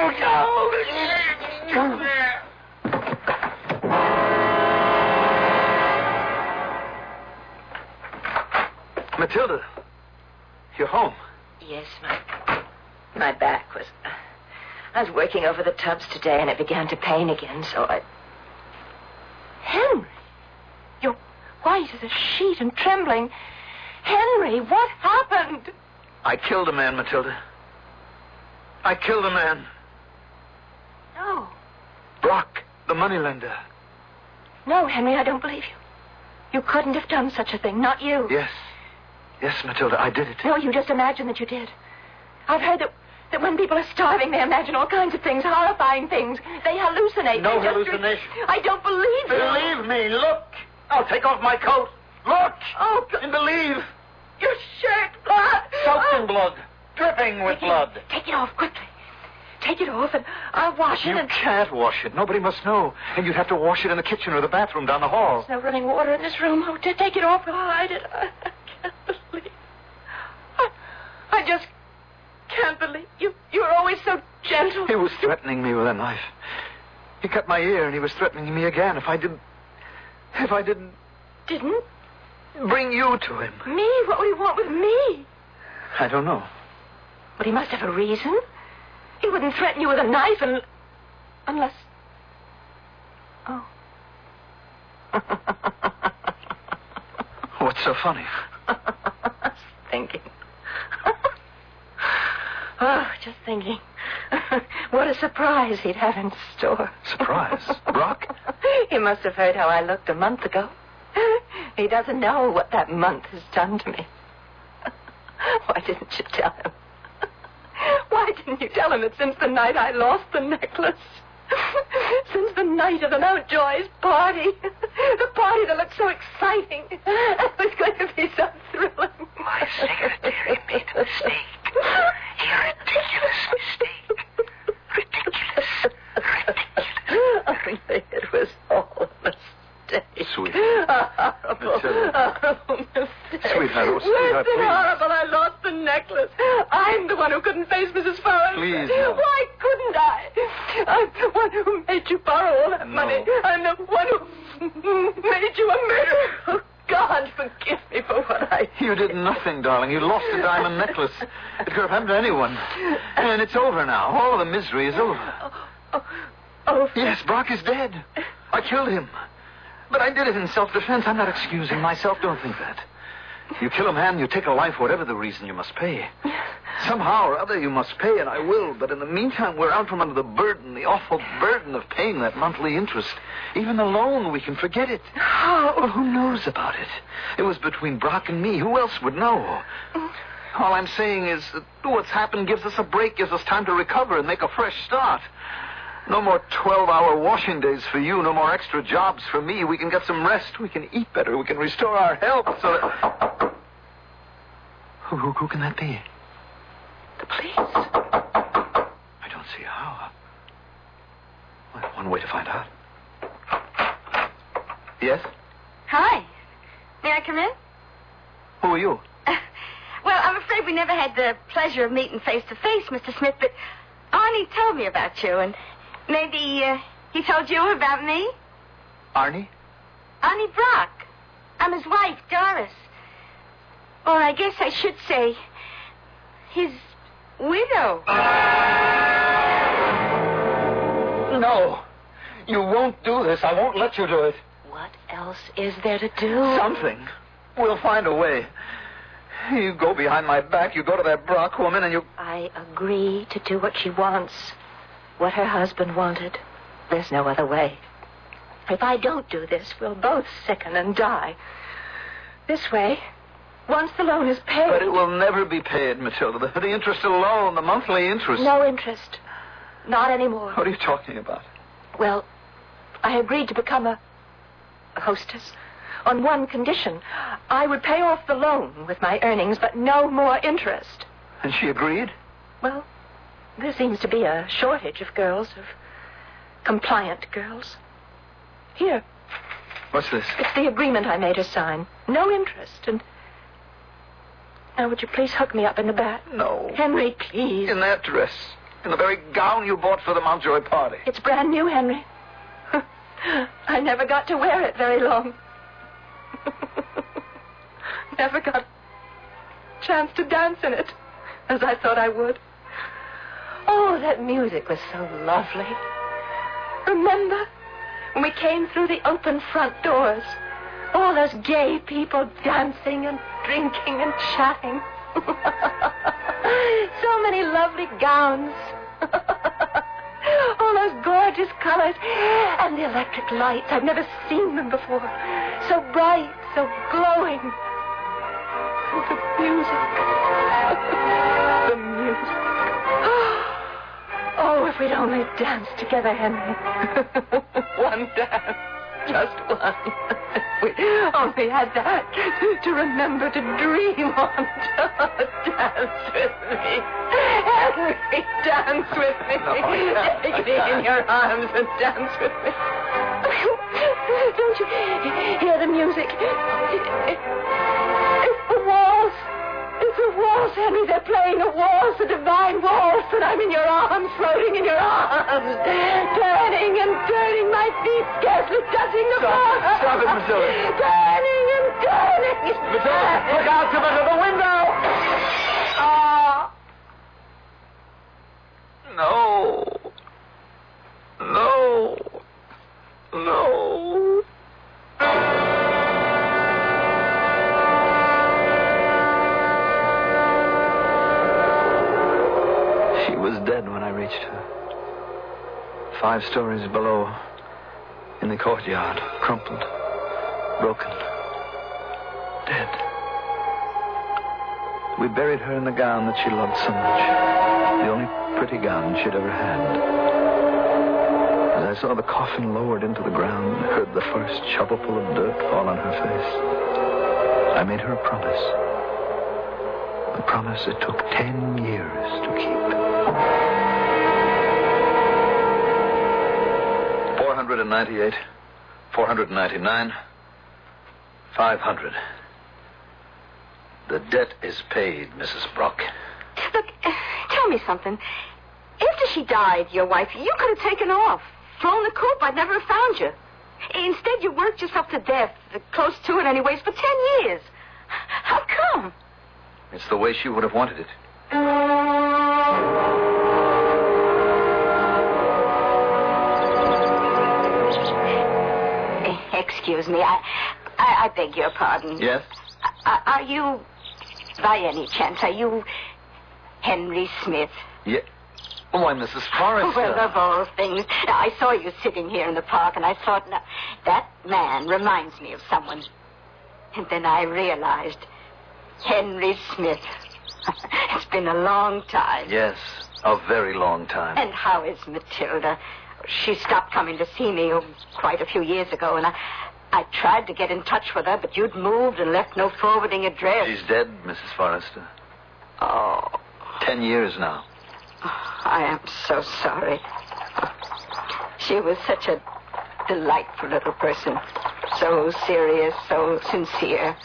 No, no. Matilda, you're home. Yes, my my back was... I was working over the tubs today, and it began to pain again, so I... Henry! You're white as a sheet and trembling. Henry, what happened? I killed a man, Matilda. I killed a man. No. Brock, the moneylender. No, Henry, I don't believe you. You couldn't have done such a thing, not you. Yes. Yes, Matilda, I did it. No, you just imagine that you did. I've heard that, that when people are starving, they imagine all kinds of things, horrifying things. They hallucinate. No they just hallucination. Re- I don't believe you. Believe me, look. I'll take off my coat. Look. Oh, God. And believe. Your shirt, blood. Soaked oh. in blood. Dripping with take blood. It, take it off quickly. Take it off and I'll wash you it. And... can't wash it. Nobody must know. And you'd have to wash it in the kitchen or the bathroom down the hall. There's no running water in this room. Oh, to take it off and hide it. I, I can't believe. I, I just can't believe you. You're always so gentle. He was threatening me with a knife. He cut my ear and he was threatening me again if I didn't. If I didn't. Didn't? Bring you to him. Me? What would he want with me? I don't know. But he must have a reason. He wouldn't threaten you with a knife and... unless... Oh. What's so funny? Just thinking. Oh, just thinking. What a surprise he'd have in store. Surprise? Brock? He must have heard how I looked a month ago. He doesn't know what that month has done to me. Why didn't you tell him? Why didn't you tell him that since the night I lost the necklace, since the night of the Mountjoy's party, the party that looked so exciting, it was going to be so thrilling. My secretary made a mistake. A ridiculous mistake. Ridiculous. Ridiculous. Only it was all a mistake. Sweet. A horrible, horrible mistake. Sweetheart, oh, sweetheart, Worse than please. horrible, I lost the necklace. I'm the one who couldn't face Missus Furrow. Please, no. Why couldn't I? I'm the one who made you borrow all that No. money. I'm the one who made you a murderer. Oh, God, forgive me for what I did. You did nothing, darling. You lost the diamond necklace. It could have happened to anyone. And it's over now. All the misery is over. Oh, oh, oh. Yes, Brock is dead. I killed him. But I did it in self-defense. I'm not excusing myself. Don't think that. You kill a man, you take a life, whatever the reason, you must pay. Somehow or other you must pay, and I will. But in the meantime, we're out from under the burden, the awful burden of paying that monthly interest. Even the loan, we can forget it. How? Well, who knows about it? It was between Brock and me. Who else would know? All I'm saying is that what's happened gives us a break, gives us time to recover and make a fresh start. No more twelve-hour washing days for you. No more extra jobs for me. We can get some rest. We can eat better. We can restore our health so that... Who, who, who can that be? The police. I don't see how. Well, one way to find out. Yes? Hi. May I come in? Who are you? Uh, well, I'm afraid we never had the pleasure of meeting face to face, Mister Smith, but Arnie told me about you, and maybe uh, he told you about me? Arnie? Arnie Brock. I'm his wife, Doris. Or I guess I should say, his widow. No. You won't do this. I won't let you do it. What else is there to do? Something. We'll find a way. You go behind my back, you go to that Brock woman, and you... I agree to do what she wants. What her husband wanted. There's no other way. If I don't do this, we'll both sicken and die. This way, once the loan is paid... But it will never be paid, Matilda. The, the interest alone, the monthly interest... No interest. Not anymore. What are you talking about? Well, I agreed to become a, a hostess on one condition. I would pay off the loan with my earnings, but no more interest. And she agreed? Well, there seems to be a shortage of girls, of compliant girls. Here. What's this? It's the agreement I made her sign. No interest, and... Now, would you please hook me up in the back? No. Henry, please. In that dress. In the very gown you bought for the Mountjoy party. It's brand new, Henry. I never got to wear it very long. Never got a chance to dance in it, as I thought I would. Oh, that music was so lovely. Remember when we came through the open front doors? All those gay people dancing and drinking and chatting. So many lovely gowns. All those gorgeous colors. And the electric lights. I've never seen them before. So bright, so glowing. And the music. The music. Oh, if we'd only danced together, Henry. One dance. Just one. We only had that to remember to dream on. Dance with me. Henry, dance with me. No, Take me in your arms and dance with me. Don't you hear the music? It's the waltz. It's a waltz, Henry. They're playing a waltz, a divine waltz, and I'm in your arms, floating in your arms, turning and turning, my feet scarcely touching the floor. Stop it, Matilda. Turning and turning. Matilda, look out, come under the window. Ah. No. No. No. She was dead when I reached her. Five stories below, in the courtyard, crumpled, broken, dead. We buried her in the gown that she loved so much, the only pretty gown she'd ever had. As I saw the coffin lowered into the ground, heard the first shovelful of dirt fall on her face, I made her a promise. A promise it took ten years to keep. Four hundred and ninety-eight, four hundred and ninety-nine, five hundred. The debt is paid, Missus Brock. Look, uh, tell me something. After she died, your wife, you could have taken off, flown the coop. I'd never have found you. Instead, you worked yourself to death, uh, close to it anyways, for ten years. How come? It's the way she would have wanted it. Excuse me, I, I, I beg your pardon. Yes? Are, are you, by any chance, are you Henry Smith? Yeah. Why, Missus Forrester. Well, of all things. I saw you sitting here in the park, and I thought, now, that man reminds me of someone. And then I realized, Henry Smith. It's been a long time. Yes, a very long time. And how is Matilda? She stopped coming to see me oh, quite a few years ago, and I, I tried to get in touch with her, but you'd moved and left no forwarding address. She's dead, Missus Forrester. Oh. Ten years now. I am so sorry. She was such a delightful little person. So serious, so sincere.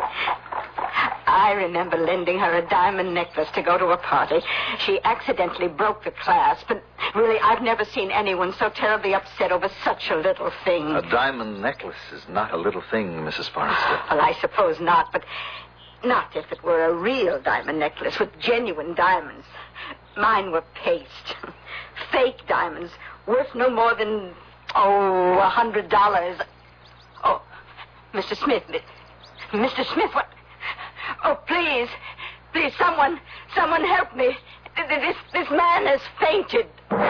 I remember lending her a diamond necklace to go to a party. She accidentally broke the clasp, but really, I've never seen anyone so terribly upset over such a little thing. A diamond necklace is not a little thing, Missus Forrester. Well, I suppose not, but Not if it were a real diamond necklace with genuine diamonds. Mine were paste. Fake diamonds, worth no more than, oh, a hundred dollars. Oh, Mister Smith, Mister Smith, what? Oh, please, please, someone, someone help me. This, this man has fainted.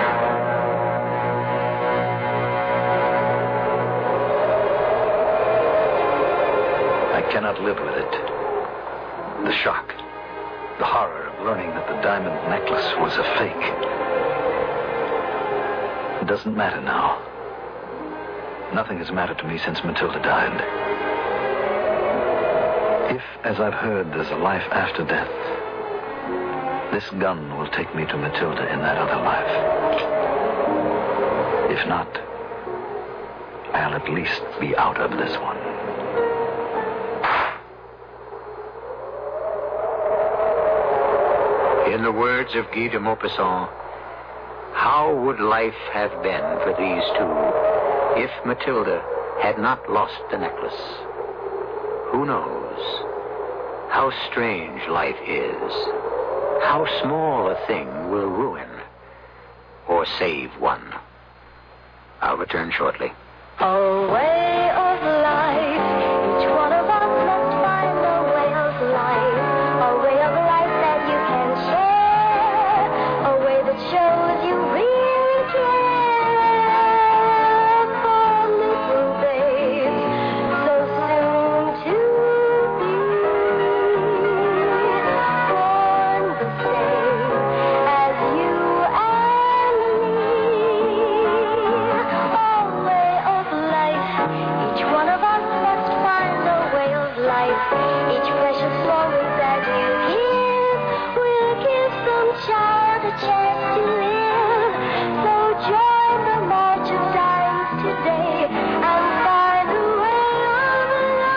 I cannot live with it. The shock, the horror of learning that the diamond necklace was a fake. It doesn't matter now. Nothing has mattered to me since Matilda died. If, as I've heard, there's a life after death, this gun will take me to Matilda in that other life. If not, I'll at least be out of this one. In the words of Guy de Maupassant, how would life have been for these two if Matilda had not lost the necklace? Who knows? How strange life is. How small a thing will ruin or save one. I'll return shortly. A way of life. Each one of us must find a way of life. A way of life that you can share. A way that shows you really care for little babes so soon to be born the same as you and me. A way of life. Each one of us must find a way of life. Each precious moment that you give will give some child a chance to live. So join the march of dimes today and find a way of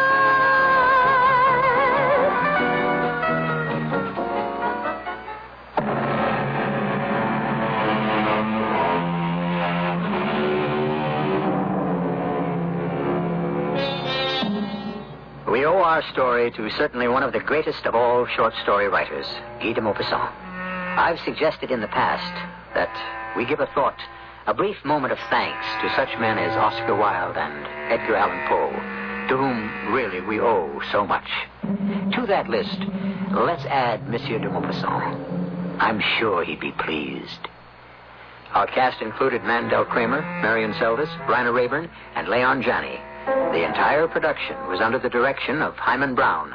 We owe our story to certainly one of the greatest of all short story writers, Guy de Maupassant. I've suggested in the past that we give a thought, a brief moment of thanks to such men as Oscar Wilde and Edgar Allan Poe, to whom really we owe so much. To that list, let's add Monsieur de Maupassant. I'm sure he'd be pleased. Our cast included Mandel Kramer, Marion Seldes, Bryna Rayburn, and Leon Janney. The entire production was under the direction of Hyman Brown.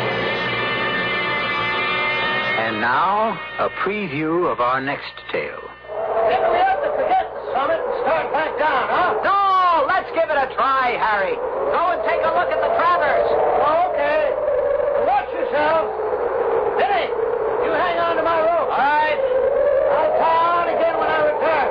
And now, a preview of our next tale. Maybe we have to forget the summit and start back down, huh? No, let's give it a try, Harry. Go and take a look at the Travers. Oh, okay. Watch yourself. Vinny, you hang on to my rope. All right. I'll tie on again when I return.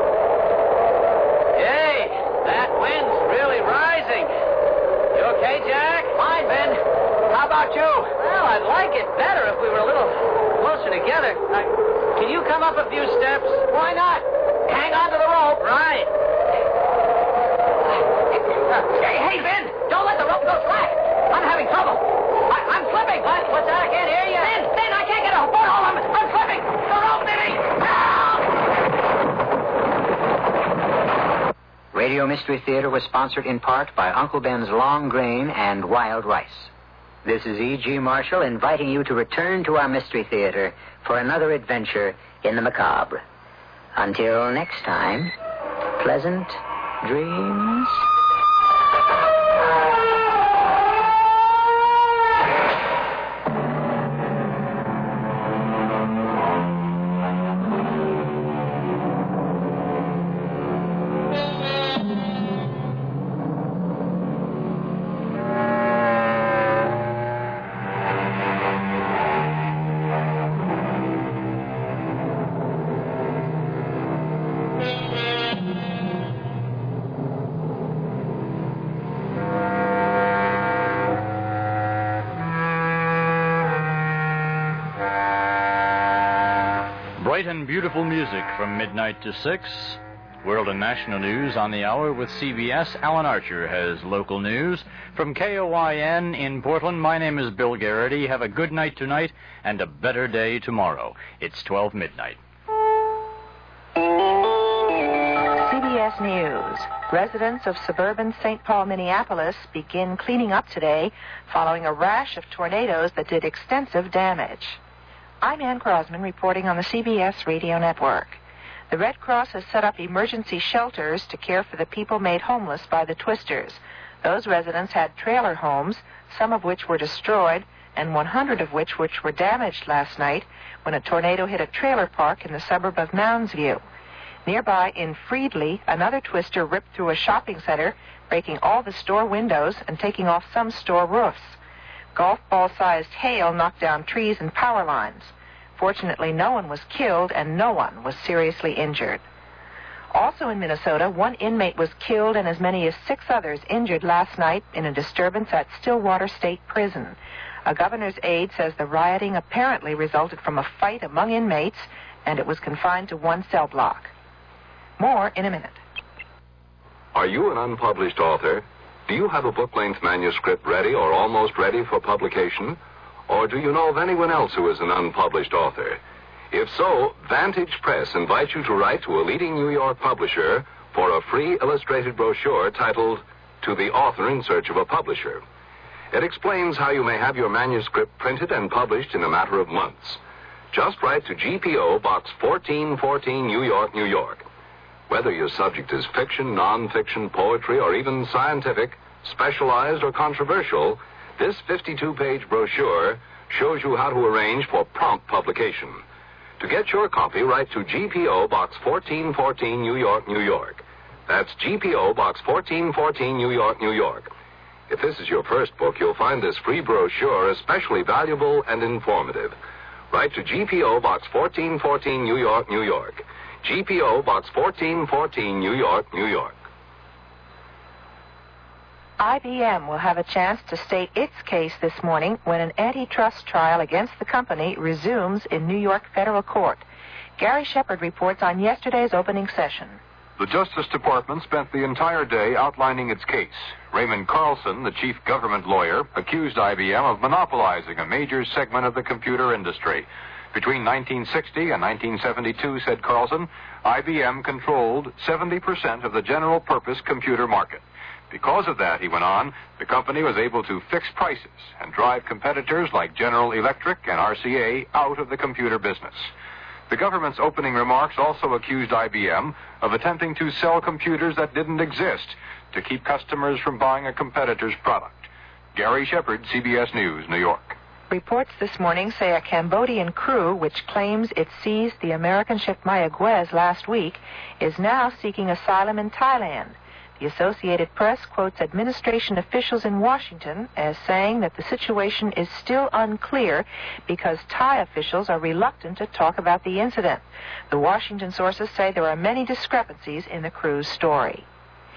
Hey, that wind's really rising. You okay, Jack? Fine, Ben. How about you? Well, I'd like it better if we were a little closer together. Uh, can you come up a few steps? Why not? Hang on to the rope. Right. Hey, hey, Ben, don't let the rope go slack. I'm having trouble. I, I'm slipping. What? What's that? I can't hear you. Ben, Ben, I can't get a foothold. I'm, I'm slipping. The rope, Benny. Help! Radio Mystery Theater was sponsored in part by Uncle Ben's Long Grain and Wild Rice. This is E G. Marshall inviting you to return to our Mystery Theater for another adventure in the macabre. Until next time, pleasant dreams. Bright and beautiful music from midnight to six. World and national news on the hour with C B S. Alan Archer has local news. From K O I N in Portland, my name is Bill Garrity. Have a good night tonight and a better day tomorrow. It's twelve midnight. C B S News. Residents of suburban Saint Paul, Minneapolis begin cleaning up today following a rash of tornadoes that did extensive damage. I'm Ann Crosman reporting on the C B S Radio Network. The Red Cross has set up emergency shelters to care for the people made homeless by the twisters. Those residents had trailer homes, some of which were destroyed, and one hundred of which, which were damaged last night when a tornado hit a trailer park in the suburb of Mounds View. Nearby in Freedley, another twister ripped through a shopping center, breaking all the store windows and taking off some store roofs. Golf ball-sized hail knocked down trees and power lines. Fortunately, no one was killed and no one was seriously injured. Also in Minnesota, one inmate was killed and as many as six others injured last night in a disturbance at Stillwater State Prison. A governor's aide says the rioting apparently resulted from a fight among inmates and it was confined to one cell block. More in a minute. Are you an unpublished author? Do you have a book-length manuscript ready or almost ready for publication? Or do you know of anyone else who is an unpublished author? If so, Vantage Press invites you to write to a leading New York publisher for a free illustrated brochure titled To the Author in Search of a Publisher. It explains how you may have your manuscript printed and published in a matter of months. Just write to G P O Box fourteen fourteen, New York, New York. Whether your subject is fiction, non-fiction, poetry, or even scientific, specialized, or controversial, this fifty-two page brochure shows you how to arrange for prompt publication. To get your copy, write to G P O Box fourteen fourteen, New York, New York. That's G P O Box fourteen fourteen, New York, New York. If this is your first book, you'll find this free brochure especially valuable and informative. Write to G P O Box fourteen fourteen, New York, New York. G P O Box fourteen fourteen, New York, New York. I B M will have a chance to state its case this morning when an antitrust trial against the company resumes in New York federal court. Gary Shepard reports on yesterday's opening session. The Justice Department spent the entire day outlining its case. Raymond Carlson, the chief government lawyer, accused I B M of monopolizing a major segment of the computer industry. Between nineteen sixty and nineteen seventy-two, said Carlson, I B M controlled seventy percent of the general-purpose computer market. Because of that, he went on, the company was able to fix prices and drive competitors like General Electric and R C A out of the computer business. The government's opening remarks also accused I B M of attempting to sell computers that didn't exist to keep customers from buying a competitor's product. Gary Shepard, C B S News, New York. Reports this morning say a Cambodian crew, which claims it seized the American ship Mayaguez last week, is now seeking asylum in Thailand. The Associated Press quotes administration officials in Washington as saying that the situation is still unclear because Thai officials are reluctant to talk about the incident. The Washington sources say there are many discrepancies in the crew's story.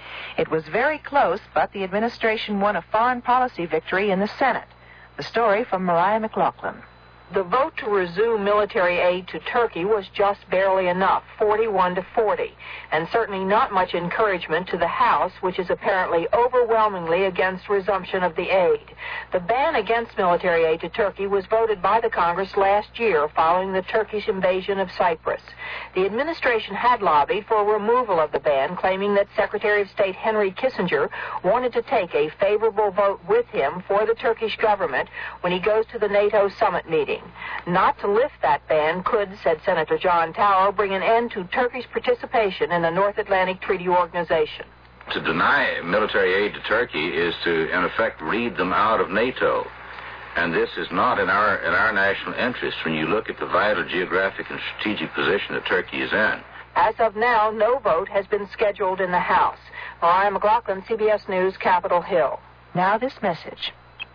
It was very close, but the administration won a foreign policy victory in the Senate. The story from Mariah McLaughlin. The vote to resume military aid to Turkey was just barely enough, forty-one to forty, and certainly not much encouragement to the House, which is apparently overwhelmingly against resumption of the aid. The ban against military aid to Turkey was voted by the Congress last year following the Turkish invasion of Cyprus. The administration had lobbied for removal of the ban, claiming that Secretary of State Henry Kissinger wanted to take a favorable vote with him for the Turkish government when he goes to the NATO summit meeting. Not to lift that ban could, said Senator John Tower, bring an end to Turkey's participation in the North Atlantic Treaty Organization. To deny military aid to Turkey is to, in effect, read them out of NATO. And this is not in our in our national interest when you look at the vital geographic and strategic position that Turkey is in. As of now, no vote has been scheduled in the House. Mariah McLaughlin, C B S News, Capitol Hill. Now this message.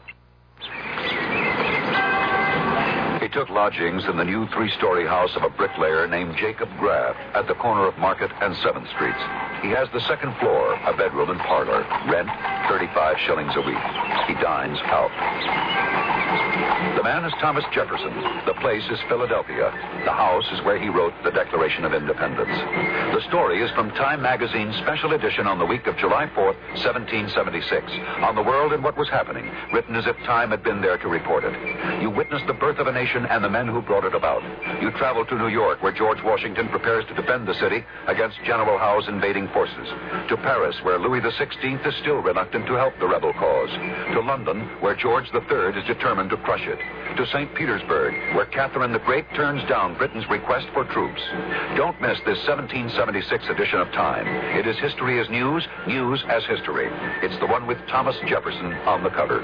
He took lodgings in the new three-story house of a bricklayer named Jacob Graff at the corner of Market and seventh Streets. He has the second floor, a bedroom and parlor. Rent, thirty-five shillings a week. He dines out. The The man is Thomas Jefferson. The place is Philadelphia. The house is where he wrote the Declaration of Independence. The story is from Time Magazine's special edition on the week of July fourth, seventeen seventy-six, on the world and what was happening, written as if Time had been there to report it. You witness the birth of a nation and the men who brought it about. You travel to New York, where George Washington prepares to defend the city against General Howe's invading forces. To Paris, where Louis the sixteenth is still reluctant to help the rebel cause. To London, where George the third is determined to crush it. To Saint Petersburg, where Catherine the Great turns down Britain's request for troops. Don't miss this seventeen seventy-six edition of Time. It is history as news, news as history. It's the one with Thomas Jefferson on the cover.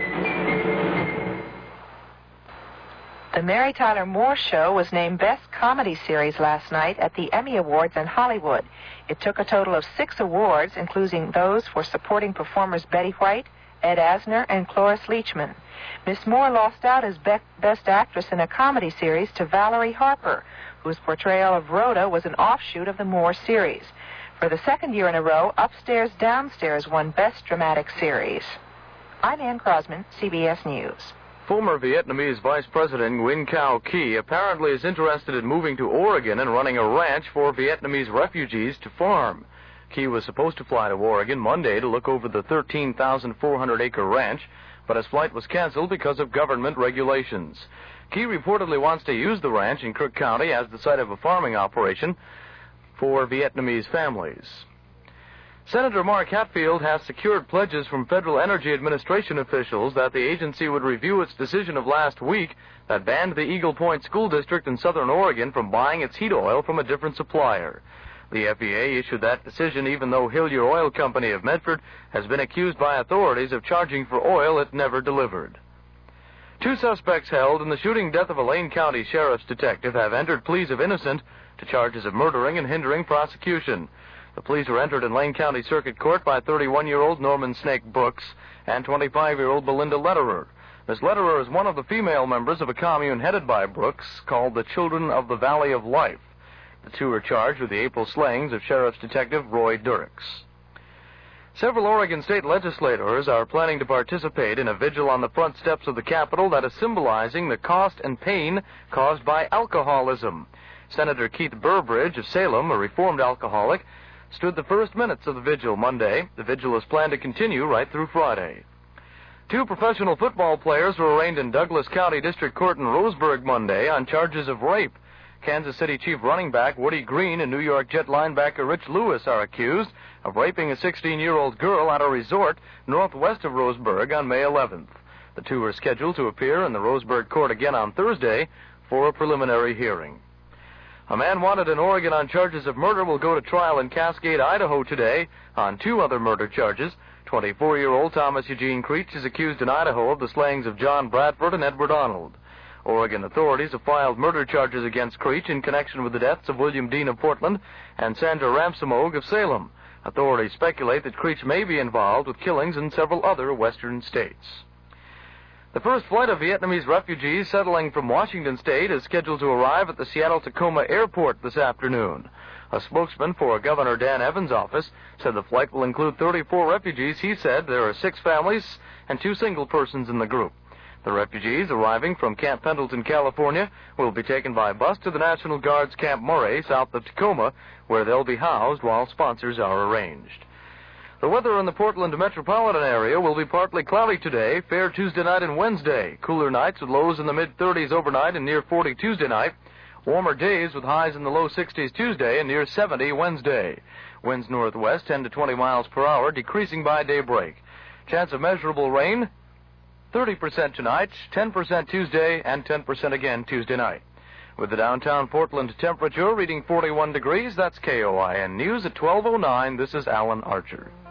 The Mary Tyler Moore Show was named Best Comedy Series last night at the Emmy Awards in Hollywood. It took a total of six awards, including those for supporting performers Betty White, Ed Asner, and Cloris Leachman. Miss Moore lost out as be- Best Actress in a Comedy Series to Valerie Harper, whose portrayal of Rhoda was an offshoot of the Moore series. For the second year in a row, Upstairs, Downstairs won Best Dramatic Series. I'm Ann Crosman, C B S News. Former Vietnamese Vice President Nguyen Cao Ky apparently is interested in moving to Oregon and running a ranch for Vietnamese refugees to farm. Ky was supposed to fly to Oregon Monday to look over the thirteen thousand four hundred acre ranch, but his flight was canceled because of government regulations. Ky reportedly wants to use the ranch in Crook County as the site of a farming operation for Vietnamese families. Senator Mark Hatfield has secured pledges from Federal Energy Administration officials that the agency would review its decision of last week that banned the Eagle Point School District in southern Oregon from buying its heat oil from a different supplier. The F E A issued that decision even though Hillier Oil Company of Medford has been accused by authorities of charging for oil it never delivered. Two suspects held in the shooting death of a Lane County Sheriff's detective have entered pleas of innocent to charges of murdering and hindering prosecution. The pleas were entered in Lane County Circuit Court by thirty-one-year-old Norman Snake Brooks and twenty-five-year-old Belinda Lederer. Miss Lederer is one of the female members of a commune headed by Brooks called the Children of the Valley of Life. The two are charged with the April slayings of Sheriff's Detective Roy Dirks. Several Oregon state legislators are planning to participate in a vigil on the front steps of the Capitol that is symbolizing the cost and pain caused by alcoholism. Senator Keith Burbridge of Salem, a reformed alcoholic, stood the first minutes of the vigil Monday. The vigil is planned to continue right through Friday. Two professional football players were arraigned in Douglas County District Court in Roseburg Monday on charges of rape. Kansas City Chief running back Woody Green and New York Jet linebacker Rich Lewis are accused of raping a sixteen-year-old girl at a resort northwest of Roseburg on May eleventh. The two are scheduled to appear in the Roseburg court again on Thursday for a preliminary hearing. A man wanted in Oregon on charges of murder will go to trial in Cascade, Idaho today on two other murder charges. twenty-four-year-old Thomas Eugene Creech is accused in Idaho of the slayings of John Bradford and Edward Arnold. Oregon authorities have filed murder charges against Creech in connection with the deaths of William Dean of Portland and Sandra Ramsamogue of Salem. Authorities speculate that Creech may be involved with killings in several other western states. The first flight of Vietnamese refugees settling from Washington State is scheduled to arrive at the Seattle-Tacoma Airport this afternoon. A spokesman for Governor Dan Evans' office said the flight will include thirty-four refugees. He said there are six families and two single persons in the group. The refugees arriving from Camp Pendleton, California, will be taken by bus to the National Guard's Camp Murray, south of Tacoma, where they'll be housed while sponsors are arranged. The weather in the Portland metropolitan area will be partly cloudy today, fair Tuesday night and Wednesday. Cooler nights with lows in the mid-thirties overnight and near forty Tuesday night. Warmer days with highs in the low sixties Tuesday and near seventy Wednesday. Winds northwest ten to twenty miles per hour, decreasing by daybreak. Chance of measurable rain, thirty percent tonight, ten percent Tuesday, and ten percent again Tuesday night. With the downtown Portland temperature reading forty-one degrees, that's K O I N News at twelve oh nine. This is Alan Archer.